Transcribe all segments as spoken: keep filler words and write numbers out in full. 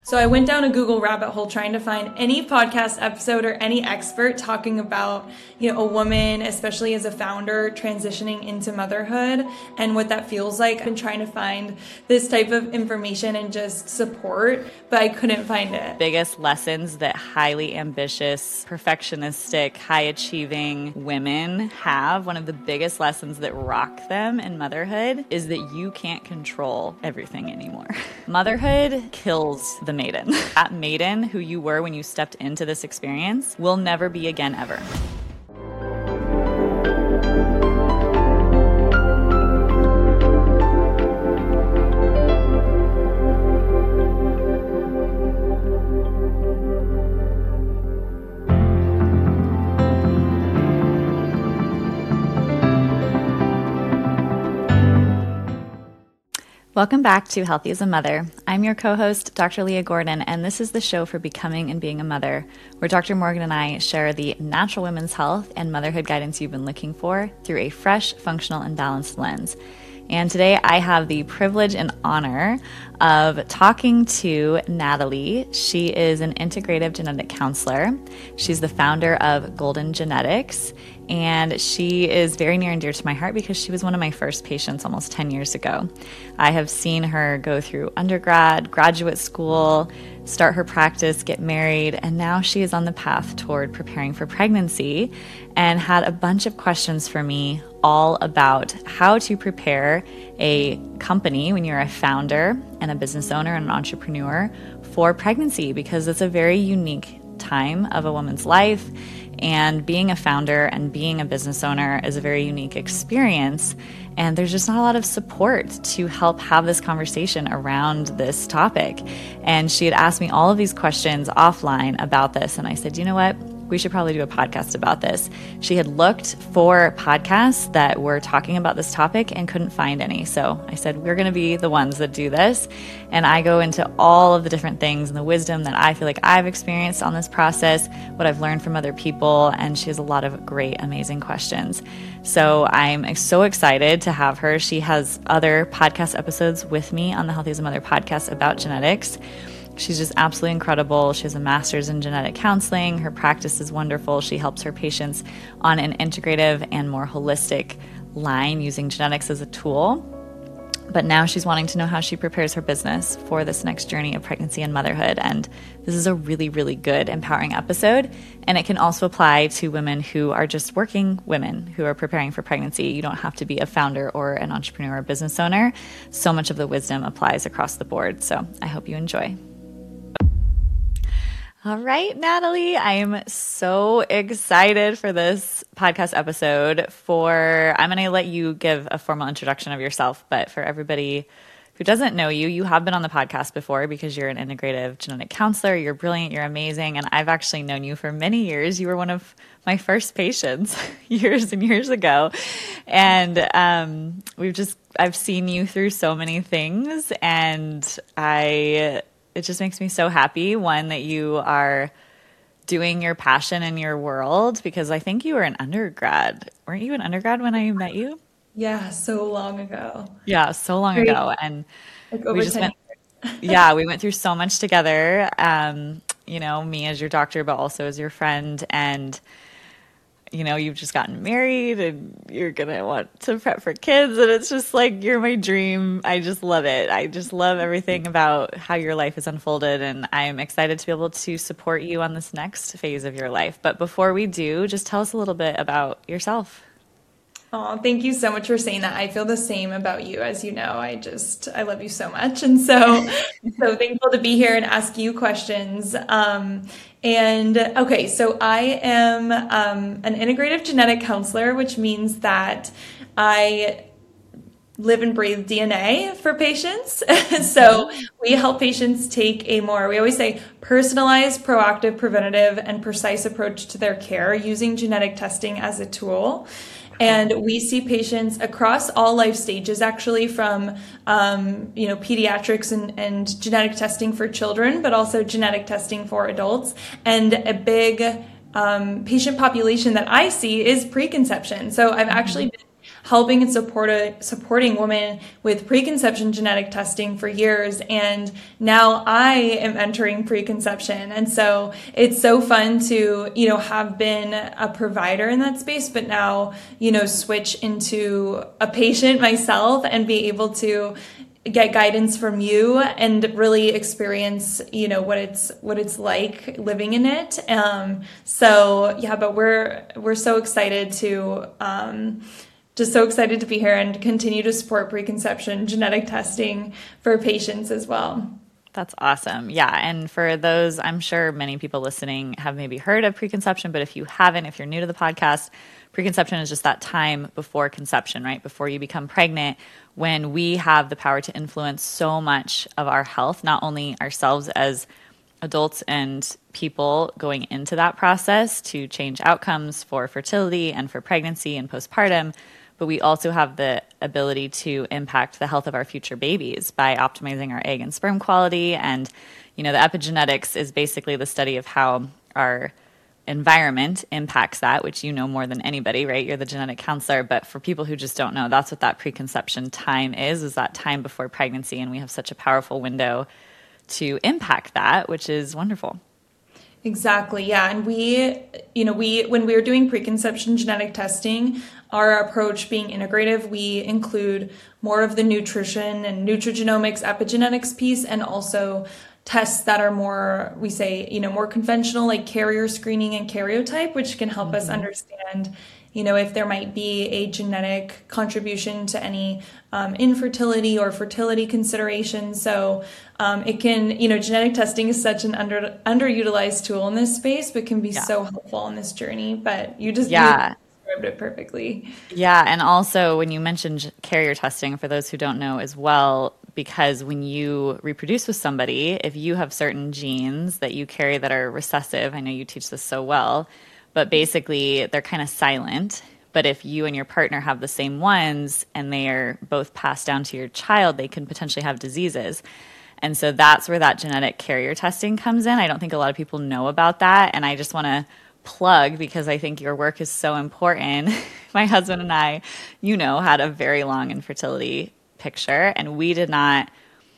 So I went down a Google rabbit hole trying to find any podcast episode or any expert talking about, you know, a woman, especially as a founder, transitioning into motherhood and what that feels like. I've been trying to find this type of information and just support, but I couldn't find it. Biggest lessons that highly ambitious, perfectionistic, high-achieving women have, one of the biggest lessons that rock them in motherhood is that you can't control everything anymore. Motherhood kills the maiden. That maiden who you were when you stepped into this experience will never be again ever. Welcome back to Healthy as a Mother. I'm your co-host, Doctor Leah Gordon, and this is the show for becoming and being a mother, where Doctor Morgan and I share the natural women's health and motherhood guidance you've been looking for through a fresh, functional, and balanced lens. And today I have the privilege and honor of talking to Natalie. She is an integrative genetic counselor. She's the founder of Golden Genetics, and she is very near and dear to my heart because she was one of my first patients almost ten years ago. I have seen her go through undergrad, graduate school, start her practice, get married, and now she is on the path toward preparing for pregnancy and had a bunch of questions for me all about how to prepare a company when you're a founder and a business owner and an entrepreneur for pregnancy, because it's a very unique time of a woman's life. And being a founder and being a business owner is a very unique experience. And there's just not a lot of support to help have this conversation around this topic. And she had asked me all of these questions offline about this. And I said, you know what? We should probably do a podcast about this. She had looked for podcasts that were talking about this topic and couldn't find any. So I said, we're going to be the ones that do this. And I go into all of the different things and the wisdom that I feel like I've experienced on this process, what I've learned from other people. And she has a lot of great, amazing questions. So I'm so excited to have her. She has other podcast episodes with me on the Healthy as a Mother podcast about genetics. She's just absolutely incredible. She has a master's in genetic counseling. Her practice is wonderful. She helps her patients on an integrative and more holistic line using genetics as a tool. But now she's wanting to know how she prepares her business for this next journey of pregnancy and motherhood. And this is a really, really good, empowering episode. And it can also apply to women who are just working women who are preparing for pregnancy. You don't have to be a founder or an entrepreneur or business owner. So much of the wisdom applies across the board. So I hope you enjoy. All right, Natalie, I am so excited for this podcast episode. For I'm going to let you give a formal introduction of yourself, but for everybody who doesn't know you, you have been on the podcast before because you're an integrative genetic counselor. You're brilliant. You're amazing. And I've actually known you for many years. You were one of my first patients years and years ago. And um, we've just, I've seen you through so many things, and I... it just makes me so happy, one, that you are doing your passion in your world, because I think you were an undergrad. Weren't you an undergrad when I met you? Yeah, so long ago. Yeah, so long Great. ago. And like over we just ten went, years. yeah, we went through so much together. Um, you know, me as your doctor, but also as your friend. And you know, you've just gotten married and you're going to want to prep for kids. And it's just like, you're my dream. I just love it. I just love everything about how your life has unfolded. And I'm excited to be able to support you on this next phase of your life. But before we do, just tell us a little bit about yourself. Oh, thank you so much for saying that. I feel the same about you. As you know, I just, I love you so much. And so, so thankful to be here and ask you questions. Um, and okay, so I am um, an integrative genetic counselor, which means that I live and breathe D N A for patients. So we help patients take a more, we always say, personalized, proactive, preventative, and precise approach to their care using genetic testing as a tool. And we see patients across all life stages, actually, from, um, you know, pediatrics and, and genetic testing for children, but also genetic testing for adults. And a big um, patient population that I see is preconception. So I've actually been helping and support, supporting women with preconception genetic testing for years. And now I am entering preconception. And so it's so fun to, you know, have been a provider in that space, but now, you know, switch into a patient myself and be able to get guidance from you and really experience, you know, what it's what it's like living in it. Um, so yeah, but we're we're so excited to um, just so excited to be here and continue to support preconception genetic testing for patients as well. That's awesome. Yeah. And for those, I'm sure many people listening have maybe heard of preconception, but if you haven't, if you're new to the podcast, preconception is just that time before conception, right? Before you become pregnant, when we have the power to influence so much of our health, not only ourselves as adults and people going into that process to change outcomes for fertility and for pregnancy and postpartum, but we also have the ability to impact the health of our future babies by optimizing our egg and sperm quality. And, you know, the epigenetics is basically the study of how our environment impacts that, which you know more than anybody, right? You're the genetic counselor. But for people who just don't know, that's what that preconception time is, is that time before pregnancy. And we have such a powerful window to impact that, which is wonderful. Exactly. Yeah. And we, you know, we, when we were doing preconception genetic testing, our approach being integrative, we include more of the nutrition and nutrigenomics, epigenetics piece, and also tests that are more, we say, you know, more conventional, like carrier screening and karyotype, which can help mm-hmm. us understand, you know, if there might be a genetic contribution to any um, infertility or fertility considerations. So um, it can, you know, genetic testing is such an under underutilized tool in this space, but can be yeah. so helpful on this journey. But you just yeah. you described it perfectly. Yeah, and also when you mentioned carrier testing, for those who don't know as well, because when you reproduce with somebody, if you have certain genes that you carry that are recessive, I know you teach this so well, but basically they're kind of silent. But if you and your partner have the same ones and they are both passed down to your child, they can potentially have diseases. And so that's where that genetic carrier testing comes in. I don't think a lot of people know about that. And I just want to plug, because I think your work is so important. My husband and I, you know, had a very long infertility picture, and we did not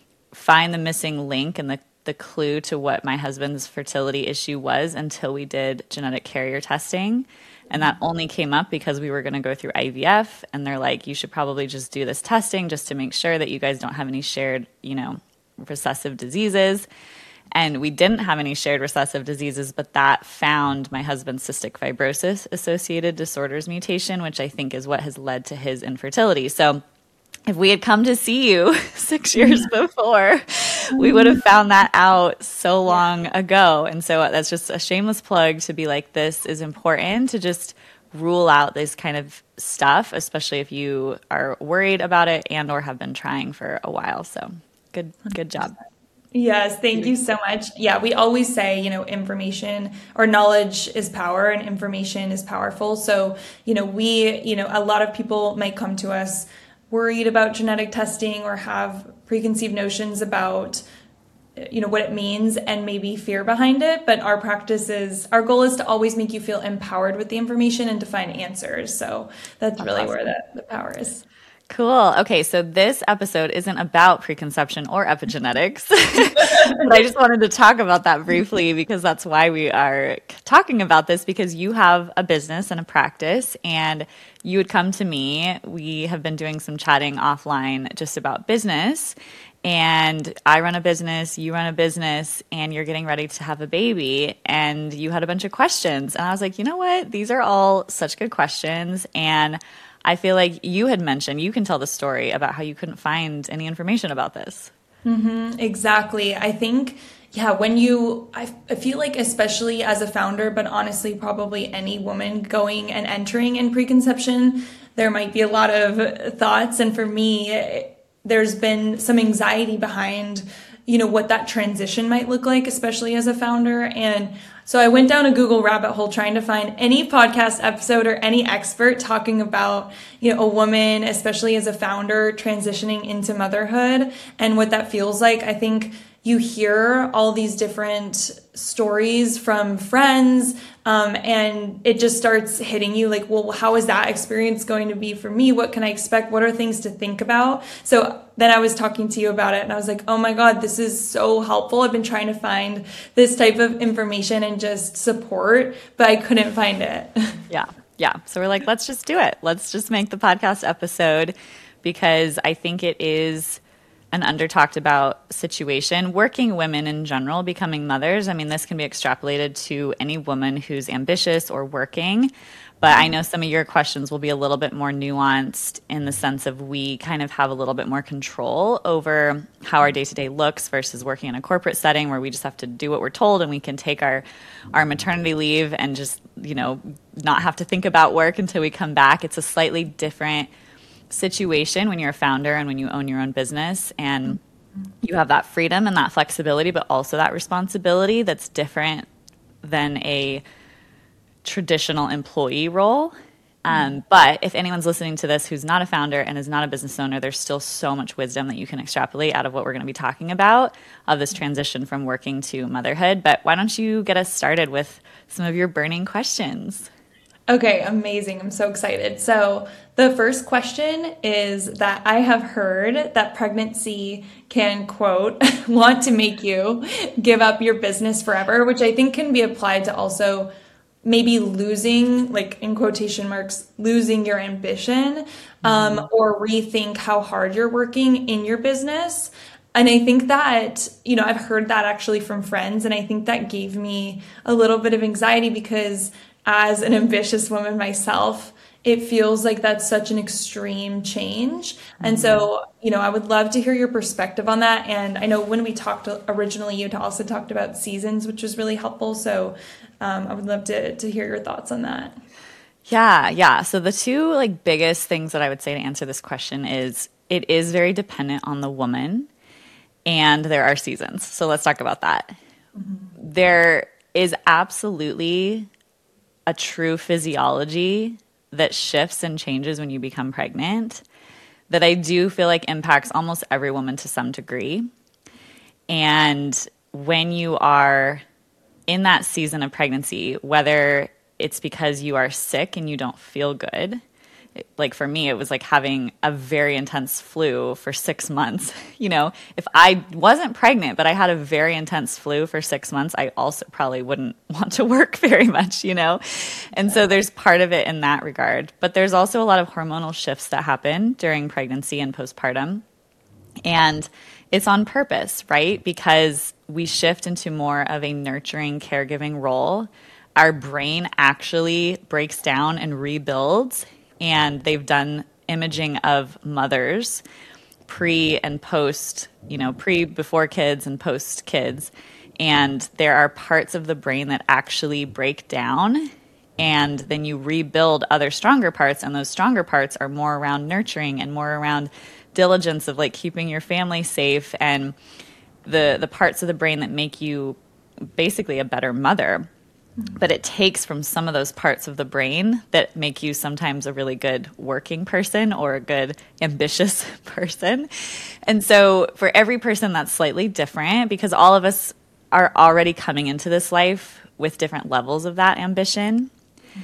find the missing link and the, the clue to what my husband's fertility issue was until we did genetic carrier testing. And that only came up because we were going to go through I V F, and they're like, you should probably just do this testing just to make sure that you guys don't have any shared, you know, recessive diseases. And we didn't have any shared recessive diseases, but that found my husband's cystic fibrosis associated disorders mutation, which I think is what has led to his infertility. So if we had come to see you six years before, we would have found that out so long ago. And so that's just a shameless plug to be like, this is important to just rule out this kind of stuff, especially if you are worried about it and or have been trying for a while. So good, good job. Yes, thank you so much. Yeah, we always say, you know, information or knowledge is power and information is powerful. So, you know, we, you know, a lot of people might come to us worried about genetic testing or have preconceived notions about, you know, what it means and maybe fear behind it. But our practice is, our goal is to always make you feel empowered with the information and to find answers. So that's, that's really awesome. Where the, the power is. Cool. Okay, so this episode isn't about preconception or epigenetics, but I just wanted to talk about that briefly because that's why we are talking about this, because you have a business and a practice, and you would come to me. We have been doing some chatting offline just about business, and I run a business, you run a business, and you're getting ready to have a baby, and you had a bunch of questions. And I was like, you know what? These are all such good questions, and I feel like you had mentioned, you can tell the story about how you couldn't find any information about this. Mm-hmm, exactly. I think, yeah, when you, I, I feel like especially as a founder, but honestly, probably any woman going and entering in preconception, there might be a lot of thoughts. And for me, there's been some anxiety behind, you know, what that transition might look like, especially as a founder. And so I went down a Google rabbit hole trying to find any podcast episode or any expert talking about, you know, a woman, especially as a founder, transitioning into motherhood and what that feels like. I think, you hear all these different stories from friends, um, and it just starts hitting you like, well, how is that experience going to be for me? What can I expect? What are things to think about? So then I was talking to you about it and I was like, oh my God, this is so helpful. I've been trying to find this type of information and just support, but I couldn't find it. Yeah. Yeah. So we're like, let's just do it. Let's just make the podcast episode, because I think it is an under talked about situation. Working women in general becoming mothers, I mean, this can be extrapolated to any woman who's ambitious or working. But I know some of your questions will be a little bit more nuanced in the sense of we kind of have a little bit more control over how our day-to-day looks versus working in a corporate setting where we just have to do what we're told and we can take our, our maternity leave and just, you know, not have to think about work until we come back. It's a slightly different situation when you're a founder and when you own your own business, and you have that freedom and that flexibility, but also that responsibility that's different than a traditional employee role. Um, but if anyone's listening to this who's not a founder and is not a business owner, there's still so much wisdom that you can extrapolate out of what we're going to be talking about of this transition from working to motherhood. But why don't you get us started with some of your burning questions? Okay, amazing. I'm so excited. So the first question is that I have heard that pregnancy can, quote, want to make you give up your business forever, which I think can be applied to also maybe losing, like in quotation marks, losing your ambition, um, mm-hmm. or rethink how hard you're working in your business. And I think that, you know, I've heard that actually from friends, and I think that gave me a little bit of anxiety because as an ambitious woman myself, it feels like that's such an extreme change. Mm-hmm. And so, you know, I would love to hear your perspective on that. And I know when we talked originally, you also talked about seasons, which was really helpful. So um, I would love to to hear your thoughts on that. Yeah, yeah. So the two like biggest things that I would say to answer this question is it is very dependent on the woman, and there are seasons. So let's talk about that. Mm-hmm. There is absolutely a true physiology that shifts and changes when you become pregnant that I do feel like impacts almost every woman to some degree. And when you are in that season of pregnancy, whether it's because you are sick and you don't feel good, like for me, it was like having a very intense flu for six months. You know, if I wasn't pregnant, but I had a very intense flu for six months, I also probably wouldn't want to work very much, you know? And so there's part of it in that regard. But there's also a lot of hormonal shifts that happen during pregnancy and postpartum. And it's on purpose, right? Because we shift into more of a nurturing, caregiving role. Our brain actually breaks down and rebuilds. And they've done imaging of mothers pre and post, you know, pre before kids and post kids. And there are parts of the brain that actually break down, and then you rebuild other stronger parts. And those stronger parts are more around nurturing and more around diligence of like keeping your family safe, and the the parts of the brain that make you basically a better mother. But it takes from some of those parts of the brain that make you sometimes a really good working person or a good ambitious person. And so for every person, that's slightly different because all of us are already coming into this life with different levels of that ambition. Mm-hmm.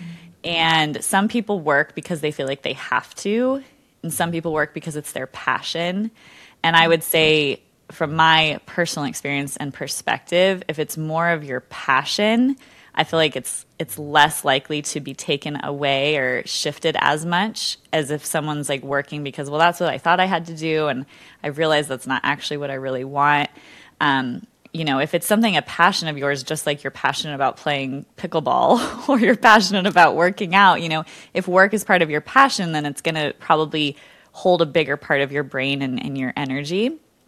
And some people work because they feel like they have to, and some people work because it's their passion. And I would say from my personal experience and perspective, if it's more of your passion, I feel like it's it's less likely to be taken away or shifted as much as if someone's like working because, well, that's what I thought I had to do, and I realized that's not actually what I really want. Um, you know, if it's something, a passion of yours, just like you're passionate about playing pickleball or you're passionate about working out, you know, if work is part of your passion, then it's going to probably hold a bigger part of your brain and, and your energy.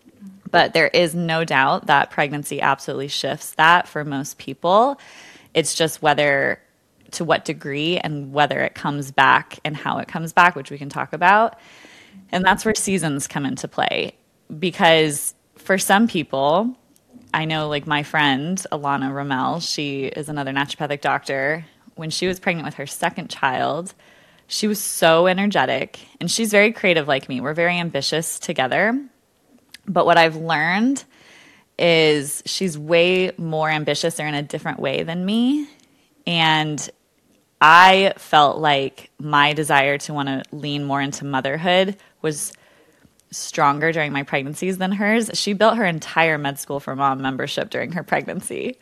But there is no doubt that pregnancy absolutely shifts that for most people. It's just whether, to what degree and whether it comes back and how it comes back, which we can talk about. And that's where seasons come into play. Because for some people, I know like my friend, Alana Rommel, she is another naturopathic doctor. When she was pregnant with her second child, she was so energetic. And she's very creative like me. We're very ambitious together. But what I've learned is she's way more ambitious or in a different way than me. And I felt like my desire to want to lean more into motherhood was stronger during my pregnancies than hers. She built her entire Med School for Mom membership during her pregnancy.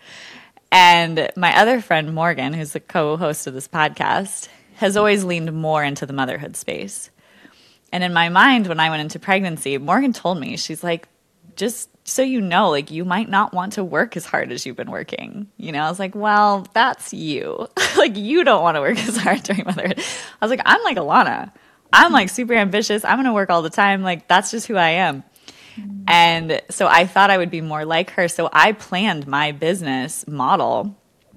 And my other friend, Morgan, who's the co-host of this podcast, has always leaned more into the motherhood space. And in my mind, when I went into pregnancy, Morgan told me, she's like, just so you know, like, you might not want to work as hard as you've been working. You know, I was like, well, that's you. Like, you don't want to work as hard during motherhood. I was like, I'm like Alana. I'm like super ambitious. I'm going to work all the time. Like, that's just who I am. Mm-hmm. And so I thought I would be more like her. So I planned my business model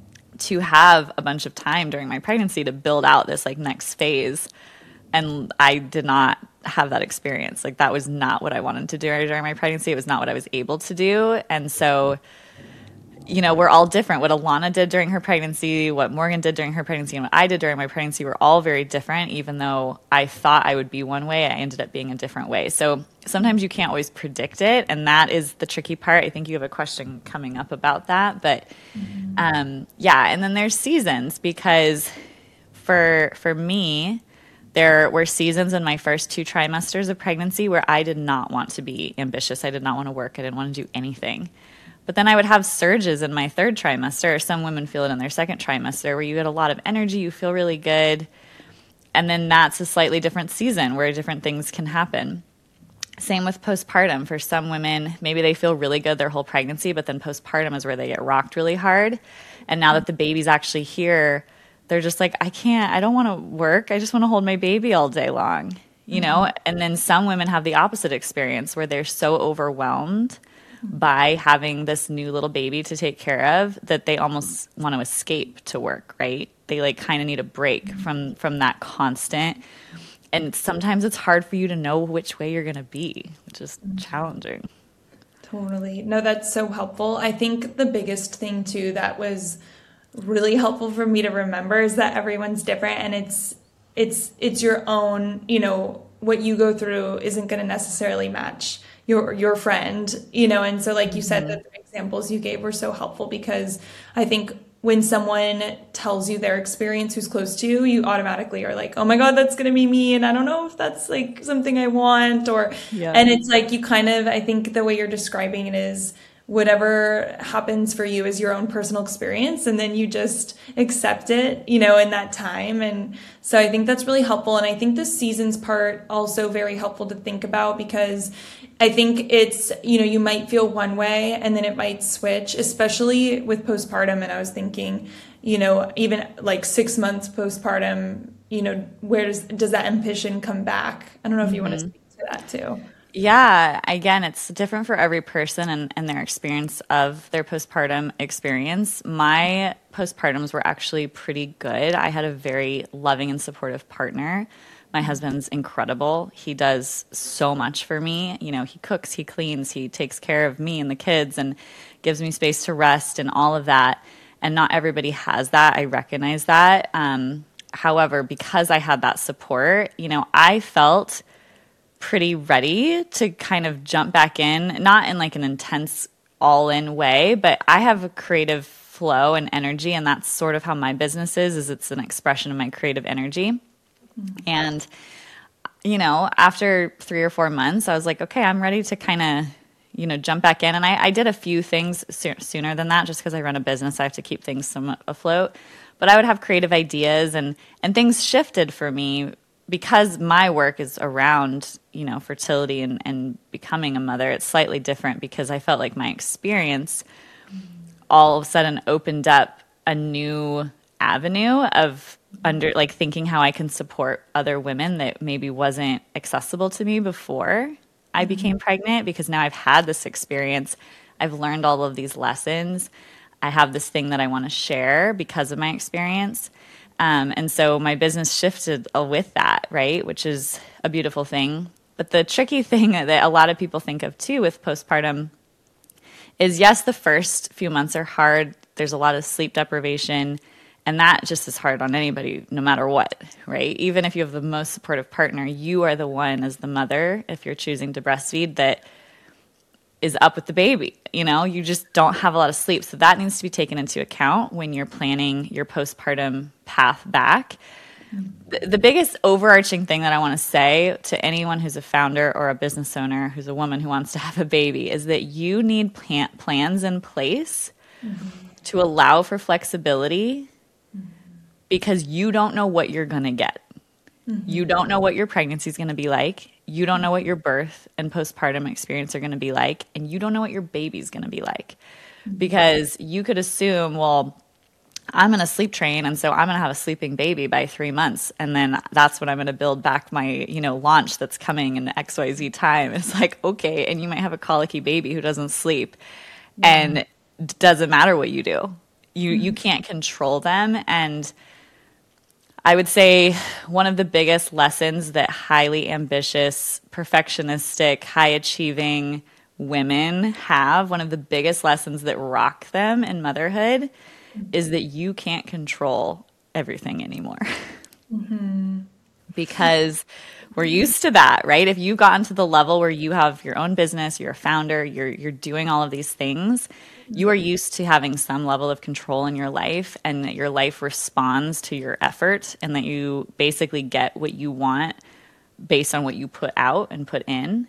to have a bunch of time during my pregnancy to build out this like next phase. And I did not have that experience. Like, that was not what I wanted to do during my pregnancy. It was not what I was able to do. And so, you know, we're all different. What Alana did during her pregnancy, what Morgan did during her pregnancy, and what I did during my pregnancy were all very different. Even though I thought I would be one way, I ended up being a different way. So sometimes you can't always predict it, and that is the tricky part. I think you have a question coming up about that. But mm-hmm. um, yeah, and then there's seasons, because for for me, there were seasons in my first two trimesters of pregnancy where I did not want to be ambitious. I did not want to work. I didn't want to do anything. But then I would have surges in my third trimester. Some women feel it in their second trimester, where you get a lot of energy, you feel really good. And then that's a slightly different season where different things can happen. Same with postpartum. For some women, maybe they feel really good their whole pregnancy, but then postpartum is where they get rocked really hard. And now that the baby's actually here, they're just like, I can't, I don't want to work. I just want to hold my baby all day long, you know? Mm-hmm. And then some women have the opposite experience, where they're so overwhelmed by having this new little baby to take care of that they almost want to escape to work, right? They like kind of need a break from from that constant. And sometimes it's hard for you to know which way you're going to be, which is challenging. Totally. No, that's so helpful. I think the biggest thing too that was really helpful for me to remember is that everyone's different, and it's it's it's your own, you know, what you go through isn't going to necessarily match your your friend, you know. And so like you said, mm-hmm. the examples you gave were so helpful, because I think when someone tells you their experience who's close to you, you automatically are like, oh my God, that's going to be me. And I don't know if that's like something I want, or, yeah. And it's like, you kind of, I think the way you're describing it is, whatever happens for you is your own personal experience, and then you just accept it, you know, in that time. And so I think that's really helpful. And I think the seasons part also very helpful to think about, because I think it's, you know, you might feel one way and then it might switch, especially with postpartum. And I was thinking, you know, even like six months postpartum, you know, where does, does that ambition come back? I don't know if you mm-hmm. want to speak to that too. Yeah, again, it's different for every person and, and their experience of their postpartum experience. My postpartums were actually pretty good. I had a very loving and supportive partner. My husband's incredible. He does so much for me. You know, he cooks, he cleans, he takes care of me and the kids and gives me space to rest and all of that. And not everybody has that. I recognize that. Um, however, because I had that support, you know, I felt pretty ready to kind of jump back in, not in like an intense all-in way, but I have a creative flow and energy, and that's sort of how my business is, is it's an expression of my creative energy. Mm-hmm. And, you know, after three or four months, I was like, okay, I'm ready to kind of, you know, jump back in. And I, I did a few things so- sooner than that, just because I run a business, I have to keep things somewhat afloat. But I would have creative ideas, and, and things shifted for me because my work is around, you know, fertility and, and becoming a mother. It's slightly different because I felt like my experience all of a sudden opened up a new avenue of under like thinking how I can support other women that maybe wasn't accessible to me before I became pregnant, because now I've had this experience. I've learned all of these lessons. I have this thing that I want to share because of my experience. Um, and so my business shifted with that, right, which is a beautiful thing. But the tricky thing that a lot of people think of, too, with postpartum is, yes, the first few months are hard. There's a lot of sleep deprivation, and that just is hard on anybody, no matter what, right? Even if you have the most supportive partner, you are the one as the mother, if you're choosing to breastfeed, that is up with the baby. You know, you just don't have a lot of sleep. So that needs to be taken into account when you're planning your postpartum path back. The, the biggest overarching thing that I want to say to anyone who's a founder or a business owner who's a woman who wants to have a baby is that you need plan- plans in place mm-hmm. to allow for flexibility mm-hmm. because you don't know what you're going to get. Mm-hmm. You don't know what your pregnancy is going to be like. You don't know what your birth and postpartum experience are going to be like, and you don't know what your baby's going to be like. Because you could assume, well, I'm going to sleep train, and so I'm going to have a sleeping baby by three months, and then that's when I'm going to build back my, you know, launch that's coming in X Y Z time. It's like, okay, and you might have a colicky baby who doesn't sleep, yeah. and it doesn't matter what you do. You mm-hmm. you can't control them, and I would say one of the biggest lessons that highly ambitious, perfectionistic, high-achieving women have, one of the biggest lessons that rock them in motherhood is that you can't control everything anymore. Mm-hmm. Because we're used to that, right? If you've gotten to the level where you have your own business, you're a founder, you're you're doing all of these things, you are used to having some level of control in your life, and that your life responds to your effort, and that you basically get what you want based on what you put out and put in.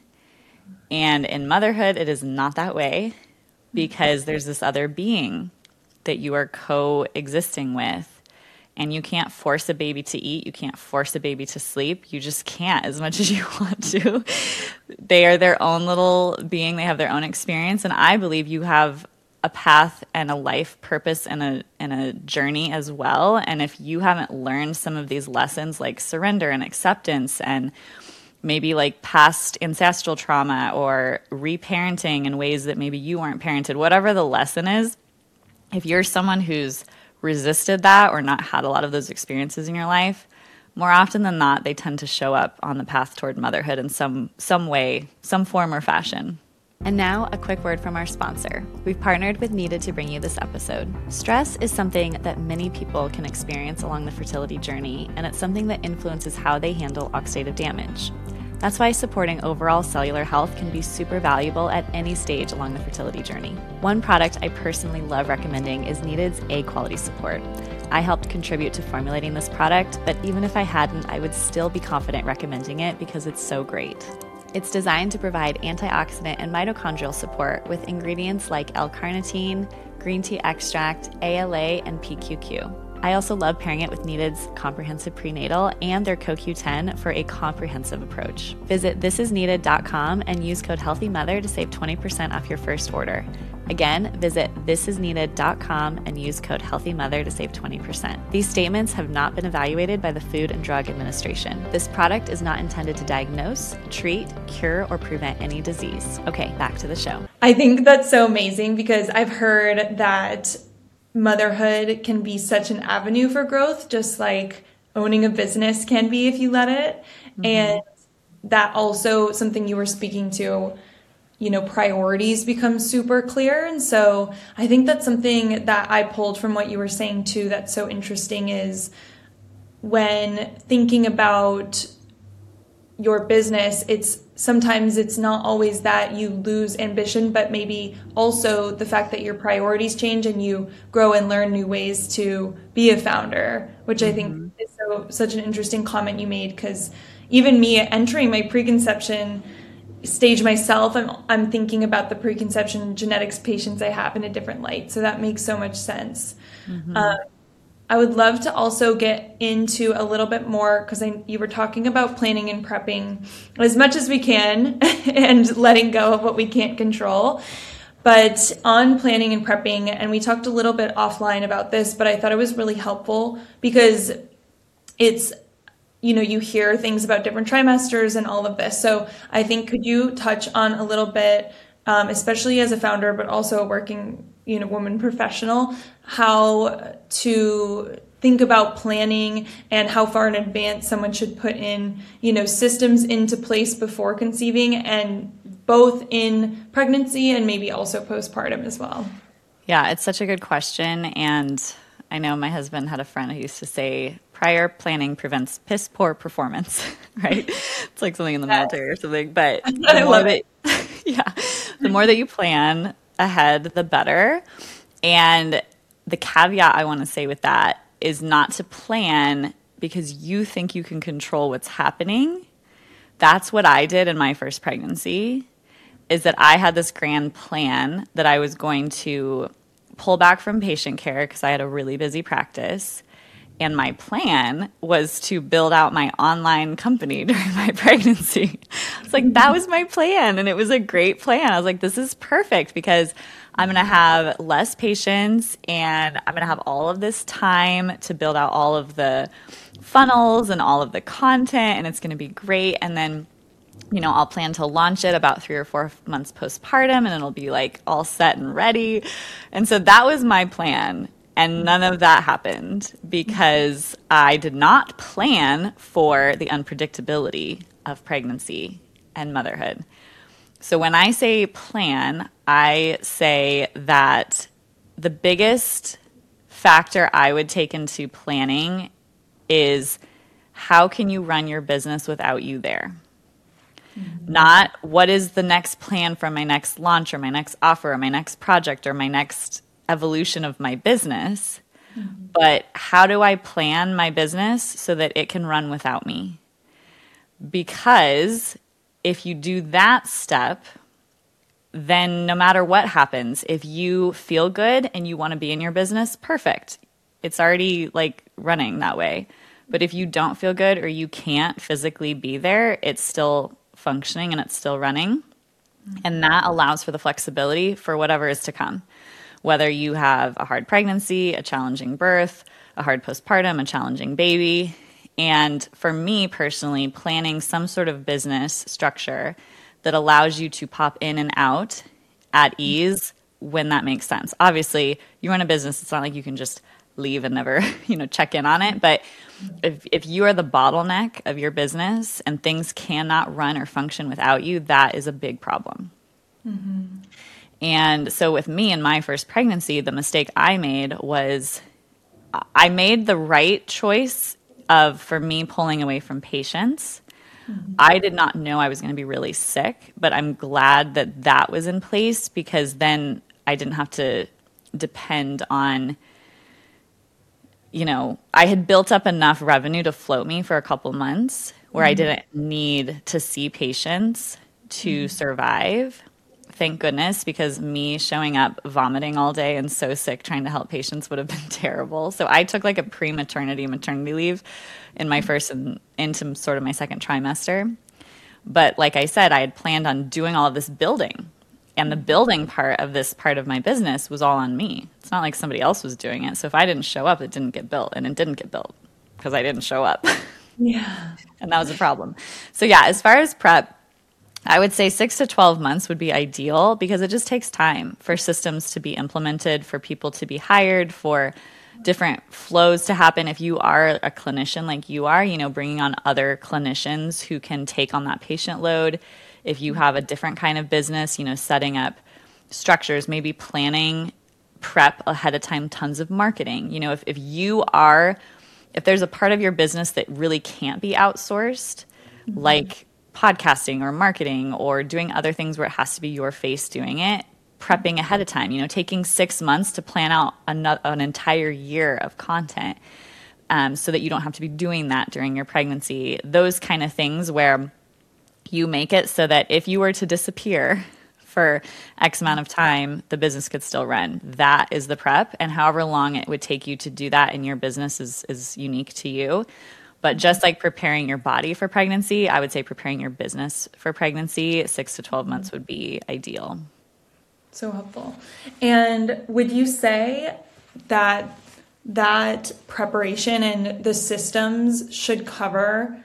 And in motherhood, it is not that way, because there's this other being that you are coexisting with. And you can't force a baby to eat. You can't force a baby to sleep. You just can't, as much as you want to. They are their own little being. They have their own experience. And I believe you have a path and a life purpose and a and a journey as well. And if you haven't learned some of these lessons, like surrender and acceptance, and maybe like past ancestral trauma, or reparenting in ways that maybe you weren't parented, whatever the lesson is, if you're someone who's resisted that or not had a lot of those experiences in your life, more often than not, they tend to show up on the path toward motherhood in some some way, some form or fashion. And now, a quick word from our sponsor. We've partnered with Needed to bring you this episode. Stress is something that many people can experience along the fertility journey, and it's something that influences how they handle oxidative damage. That's why supporting overall cellular health can be super valuable at any stage along the fertility journey. One product I personally love recommending is Needed's A-Quality Support. I helped contribute to formulating this product, but even if I hadn't, I would still be confident recommending it because it's so great. It's designed to provide antioxidant and mitochondrial support with ingredients like L-carnitine, green tea extract, A L A, and P Q Q. I also love pairing it with Needed's Comprehensive Prenatal and their Co Q ten for a comprehensive approach. Visit this is needed dot com and use code HEALTHYMOTHER to save twenty percent off your first order. Again, visit this is needed dot com and use code HEALTHYMOTHER to save twenty percent. These statements have not been evaluated by the Food and Drug Administration. This product is not intended to diagnose, treat, cure, or prevent any disease. Okay, back to the show. I think that's so amazing, because I've heard that motherhood can be such an avenue for growth, just like owning a business can be if you let it. Mm-hmm. And that also something you were speaking to, you know, priorities become super clear. And so I think that's something that I pulled from what you were saying too, that's so interesting, is when thinking about your business, it's sometimes it's not always that you lose ambition, but maybe also the fact that your priorities change and you grow and learn new ways to be a founder, which mm-hmm. I think is so such an interesting comment you made, because even me entering my preconception stage myself, I'm, I'm thinking about the preconception genetics patients I have in a different light. So that makes so much sense. Mm-hmm. Um, I would love to also get into a little bit more, because you were talking about planning and prepping as much as we can and letting go of what we can't control. But on planning and prepping, and we talked a little bit offline about this, but I thought it was really helpful because it's, you know, you hear things about different trimesters and all of this. So I think, could you touch on a little bit, um, especially as a founder, but also a working, you know, woman professional, how to think about planning and how far in advance someone should put in, you know, systems into place before conceiving, and both in pregnancy and maybe also postpartum as well? Yeah, it's such a good question. And I know my husband had a friend who used to say, prior planning prevents piss poor performance, right? It's like something in the military or something. But I love it. Yeah. The more that you plan ahead, the better. And the caveat I want to say with that is not to plan because you think you can control what's happening. That's what I did in my first pregnancy, is that I had this grand plan that I was going to pull back from patient care because I had a really busy practice. And my plan was to build out my online company during my pregnancy. It's like, that was my plan. And it was a great plan. I was like, this is perfect because I'm going to have less patients and I'm going to have all of this time to build out all of the funnels and all of the content. And it's going to be great. And then, you know, I'll plan to launch it about three or four months postpartum and it'll be like all set and ready. And so that was my plan. And none of that happened because I did not plan for the unpredictability of pregnancy and motherhood. So when I say plan, I say that the biggest factor I would take into planning is how can you run your business without you there? Mm-hmm. Not what is the next plan for my next launch or my next offer or my next project or my next evolution of my business, mm-hmm. but how do I plan my business so that it can run without me? Because if you do that step, then no matter what happens, if you feel good and you want to be in your business, perfect. It's already like running that way. But if you don't feel good or you can't physically be there, it's still functioning and it's still running. Mm-hmm. And that allows for the flexibility for whatever is to come. Whether you have a hard pregnancy, a challenging birth, a hard postpartum, a challenging baby. And for me personally, planning some sort of business structure that allows you to pop in and out at ease when that makes sense. Obviously, you run a business, it's not like you can just leave and never, you know, check in on it. But if if you are the bottleneck of your business and things cannot run or function without you, that is a big problem. Mm-hmm. And so with me in my first pregnancy, the mistake I made was I made the right choice of, for me, pulling away from patients. Mm-hmm. I did not know I was going to be really sick, but I'm glad that that was in place because then I didn't have to depend on, you know, I had built up enough revenue to float me for a couple months where mm-hmm. I didn't need to see patients to mm-hmm. survive. Thank goodness, because me showing up vomiting all day and so sick trying to help patients would have been terrible. So I took like a pre-maternity maternity leave in my first and into sort of my second trimester. But like I said, I had planned on doing all of this building. And the building part of this part of my business was all on me. It's not like somebody else was doing it. So if I didn't show up, it didn't get built. And it didn't get built because I didn't show up. Yeah. And that was a problem. So yeah, as far as prep, I would say six to twelve months would be ideal because it just takes time for systems to be implemented, for people to be hired, for different flows to happen. If you are a clinician like you are, you know, bringing on other clinicians who can take on that patient load. If you have a different kind of business, you know, setting up structures, maybe planning prep ahead of time, tons of marketing. You know, if, if you are, if there's a part of your business that really can't be outsourced, mm-hmm. like podcasting or marketing or doing other things where it has to be your face doing it, prepping ahead of time, you know, taking six months to plan out an, an entire year of content um, so that you don't have to be doing that during your pregnancy. Those kind of things where you make it so that if you were to disappear for X amount of time, the business could still run. That is the prep. And however long it would take you to do that in your business is, is unique to you. But just like preparing your body for pregnancy, I would say preparing your business for pregnancy, six to twelve months would be ideal. So helpful. And would you say that that preparation and the systems should cover,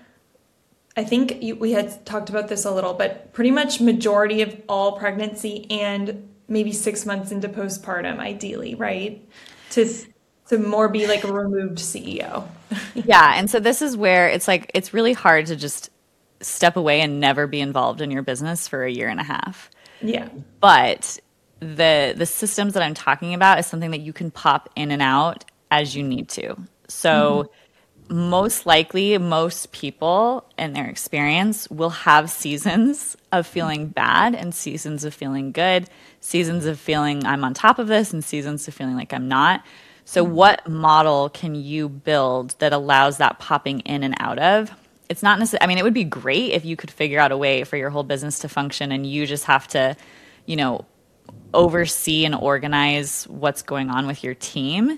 I think you, we had talked about this a little, but pretty much majority of all pregnancy and maybe six months into postpartum, ideally, right? To to more be like a removed C E O. Yeah. And so this is where it's like, it's really hard to just step away and never be involved in your business for a year and a half. Yeah. But the the systems that I'm talking about is something that you can pop in and out as you need to. So mm-hmm. most likely most people in their experience will have seasons of feeling bad and seasons of feeling good, seasons of feeling I'm on top of this and seasons of feeling like I'm not. So what model can you build that allows that popping in and out of? It's not necessarily, I mean, it would be great if you could figure out a way for your whole business to function and you just have to, you know, oversee and organize what's going on with your team.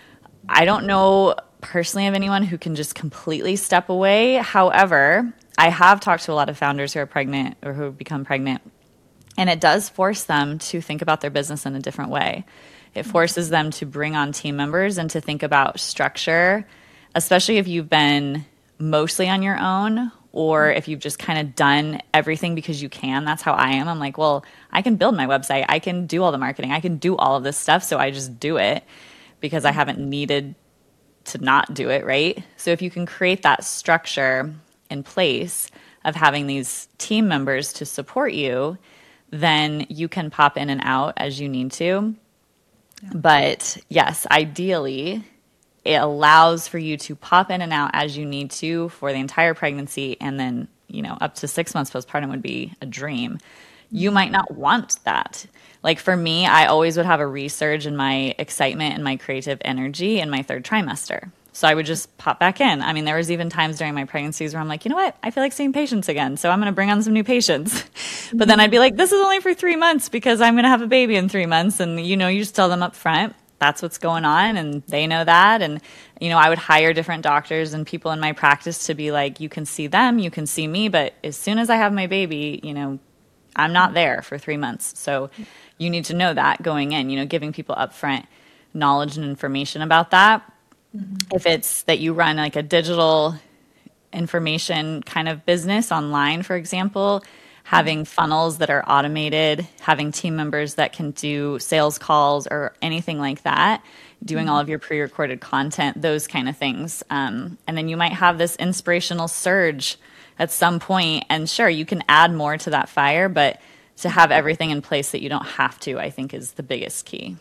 I don't know personally of anyone who can just completely step away. However, I have talked to a lot of founders who are pregnant or who have become pregnant, and it does force them to think about their business in a different way. It forces them to bring on team members and to think about structure, especially if you've been mostly on your own or if you've just kind of done everything because you can. That's how I am. I'm like, well, I can build my website. I can do all the marketing. I can do all of this stuff. So I just do it because I haven't needed to not do it, right? So if you can create that structure in place of having these team members to support you, then you can pop in and out as you need to. Yeah. But yes, ideally, it allows for you to pop in and out as you need to for the entire pregnancy, and then, you know, up to six months postpartum would be a dream. You might not want that. Like for me, I always would have a resurge in my excitement and my creative energy in my third trimester. So I would just pop back in. I mean, there was even times during my pregnancies where I'm like, you know what? I feel like seeing patients again. So I'm going to bring on some new patients. But then I'd be like, this is only for three months because I'm going to have a baby in three months. And, you know, you just tell them up front, that's what's going on. And they know that. And, you know, I would hire different doctors and people in my practice to be like, you can see them, you can see me. But as soon as I have my baby, you know, I'm not there for three months. So you need to know that going in, you know, giving people upfront knowledge and information about that. Mm-hmm. If it's that you run like a digital information kind of business online, for example, having funnels that are automated, having team members that can do sales calls or anything like that, doing all of your pre-recorded content, those kind of things. Um, and then you might have this inspirational surge at some point, and sure, you can add more to that fire, but to have everything in place that you don't have to, I think is the biggest key.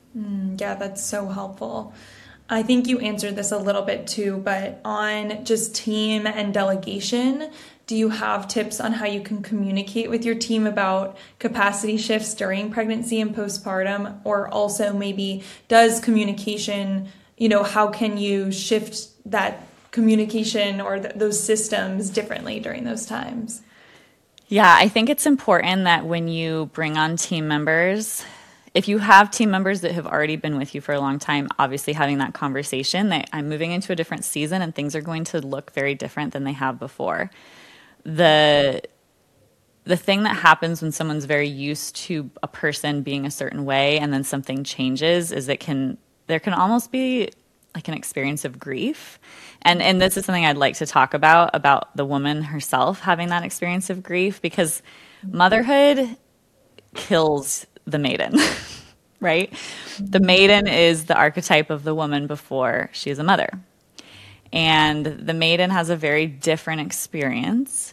Mm, yeah, that's so helpful. I think you answered this a little bit too, but on just team and delegation, do you have tips on how you can communicate with your team about capacity shifts during pregnancy and postpartum? Or also maybe does communication, you know, how can you shift that communication or th- those systems differently during those times? Yeah, I think it's important that when you bring on team members, if you have team members that have already been with you for a long time, obviously having that conversation that I'm moving into a different season and things are going to look very different than they have before. The the thing that happens when someone's very used to a person being a certain way and then something changes is it can there can almost be like an experience of grief. And and this is something I'd like to talk about, about the woman herself having that experience of grief, because motherhood kills the maiden, right? The maiden is the archetype of the woman before she is a mother. And the maiden has a very different experience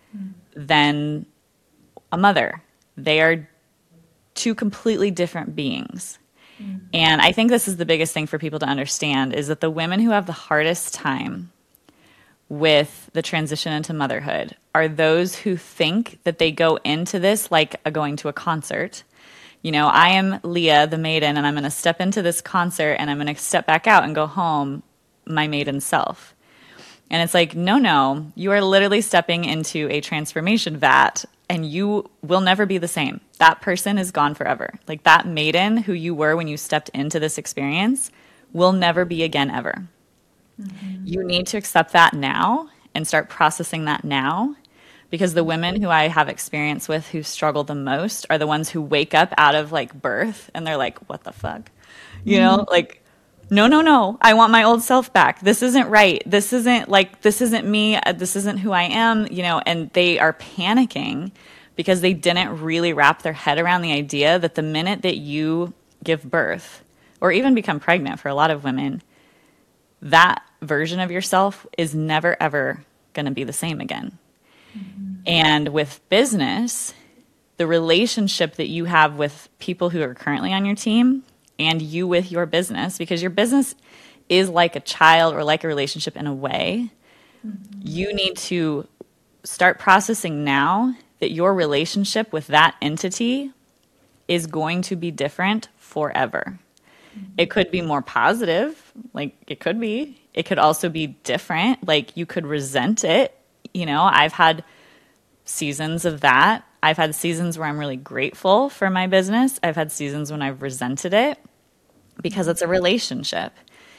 than a mother. They are two completely different beings. And I think this is the biggest thing for people to understand is that the women who have the hardest time with the transition into motherhood are those who think that they go into this like a going to a concert. You know, I am Leah, the maiden, and I'm going to step into this concert and I'm going to step back out and go home my maiden self. And it's like, no, no, you are literally stepping into a transformation vat and you will never be the same. That person is gone forever. Like that maiden who you were when you stepped into this experience will never be again ever. Mm-hmm. You need to accept that now and start processing that now, because the women who I have experience with who struggle the most are the ones who wake up out of like birth and they're like, what the fuck? You mm-hmm. know, like, no, no, no, I want my old self back. This isn't right. This isn't like, this isn't me. This isn't who I am, you know, and they are panicking because they didn't really wrap their head around the idea that the minute that you give birth or even become pregnant for a lot of women, that version of yourself is never, ever going to be the same again. Mm-hmm. And with business, the relationship that you have with people who are currently on your team and you with your business, because your business is like a child or like a relationship in a way, mm-hmm. you need to start processing now that your relationship with that entity is going to be different forever. Mm-hmm. It could be more positive, like it could be. It could also be different, like you could resent it. You know, I've had seasons of that. I've had seasons where I'm really grateful for my business. I've had seasons when I've resented it because it's a relationship.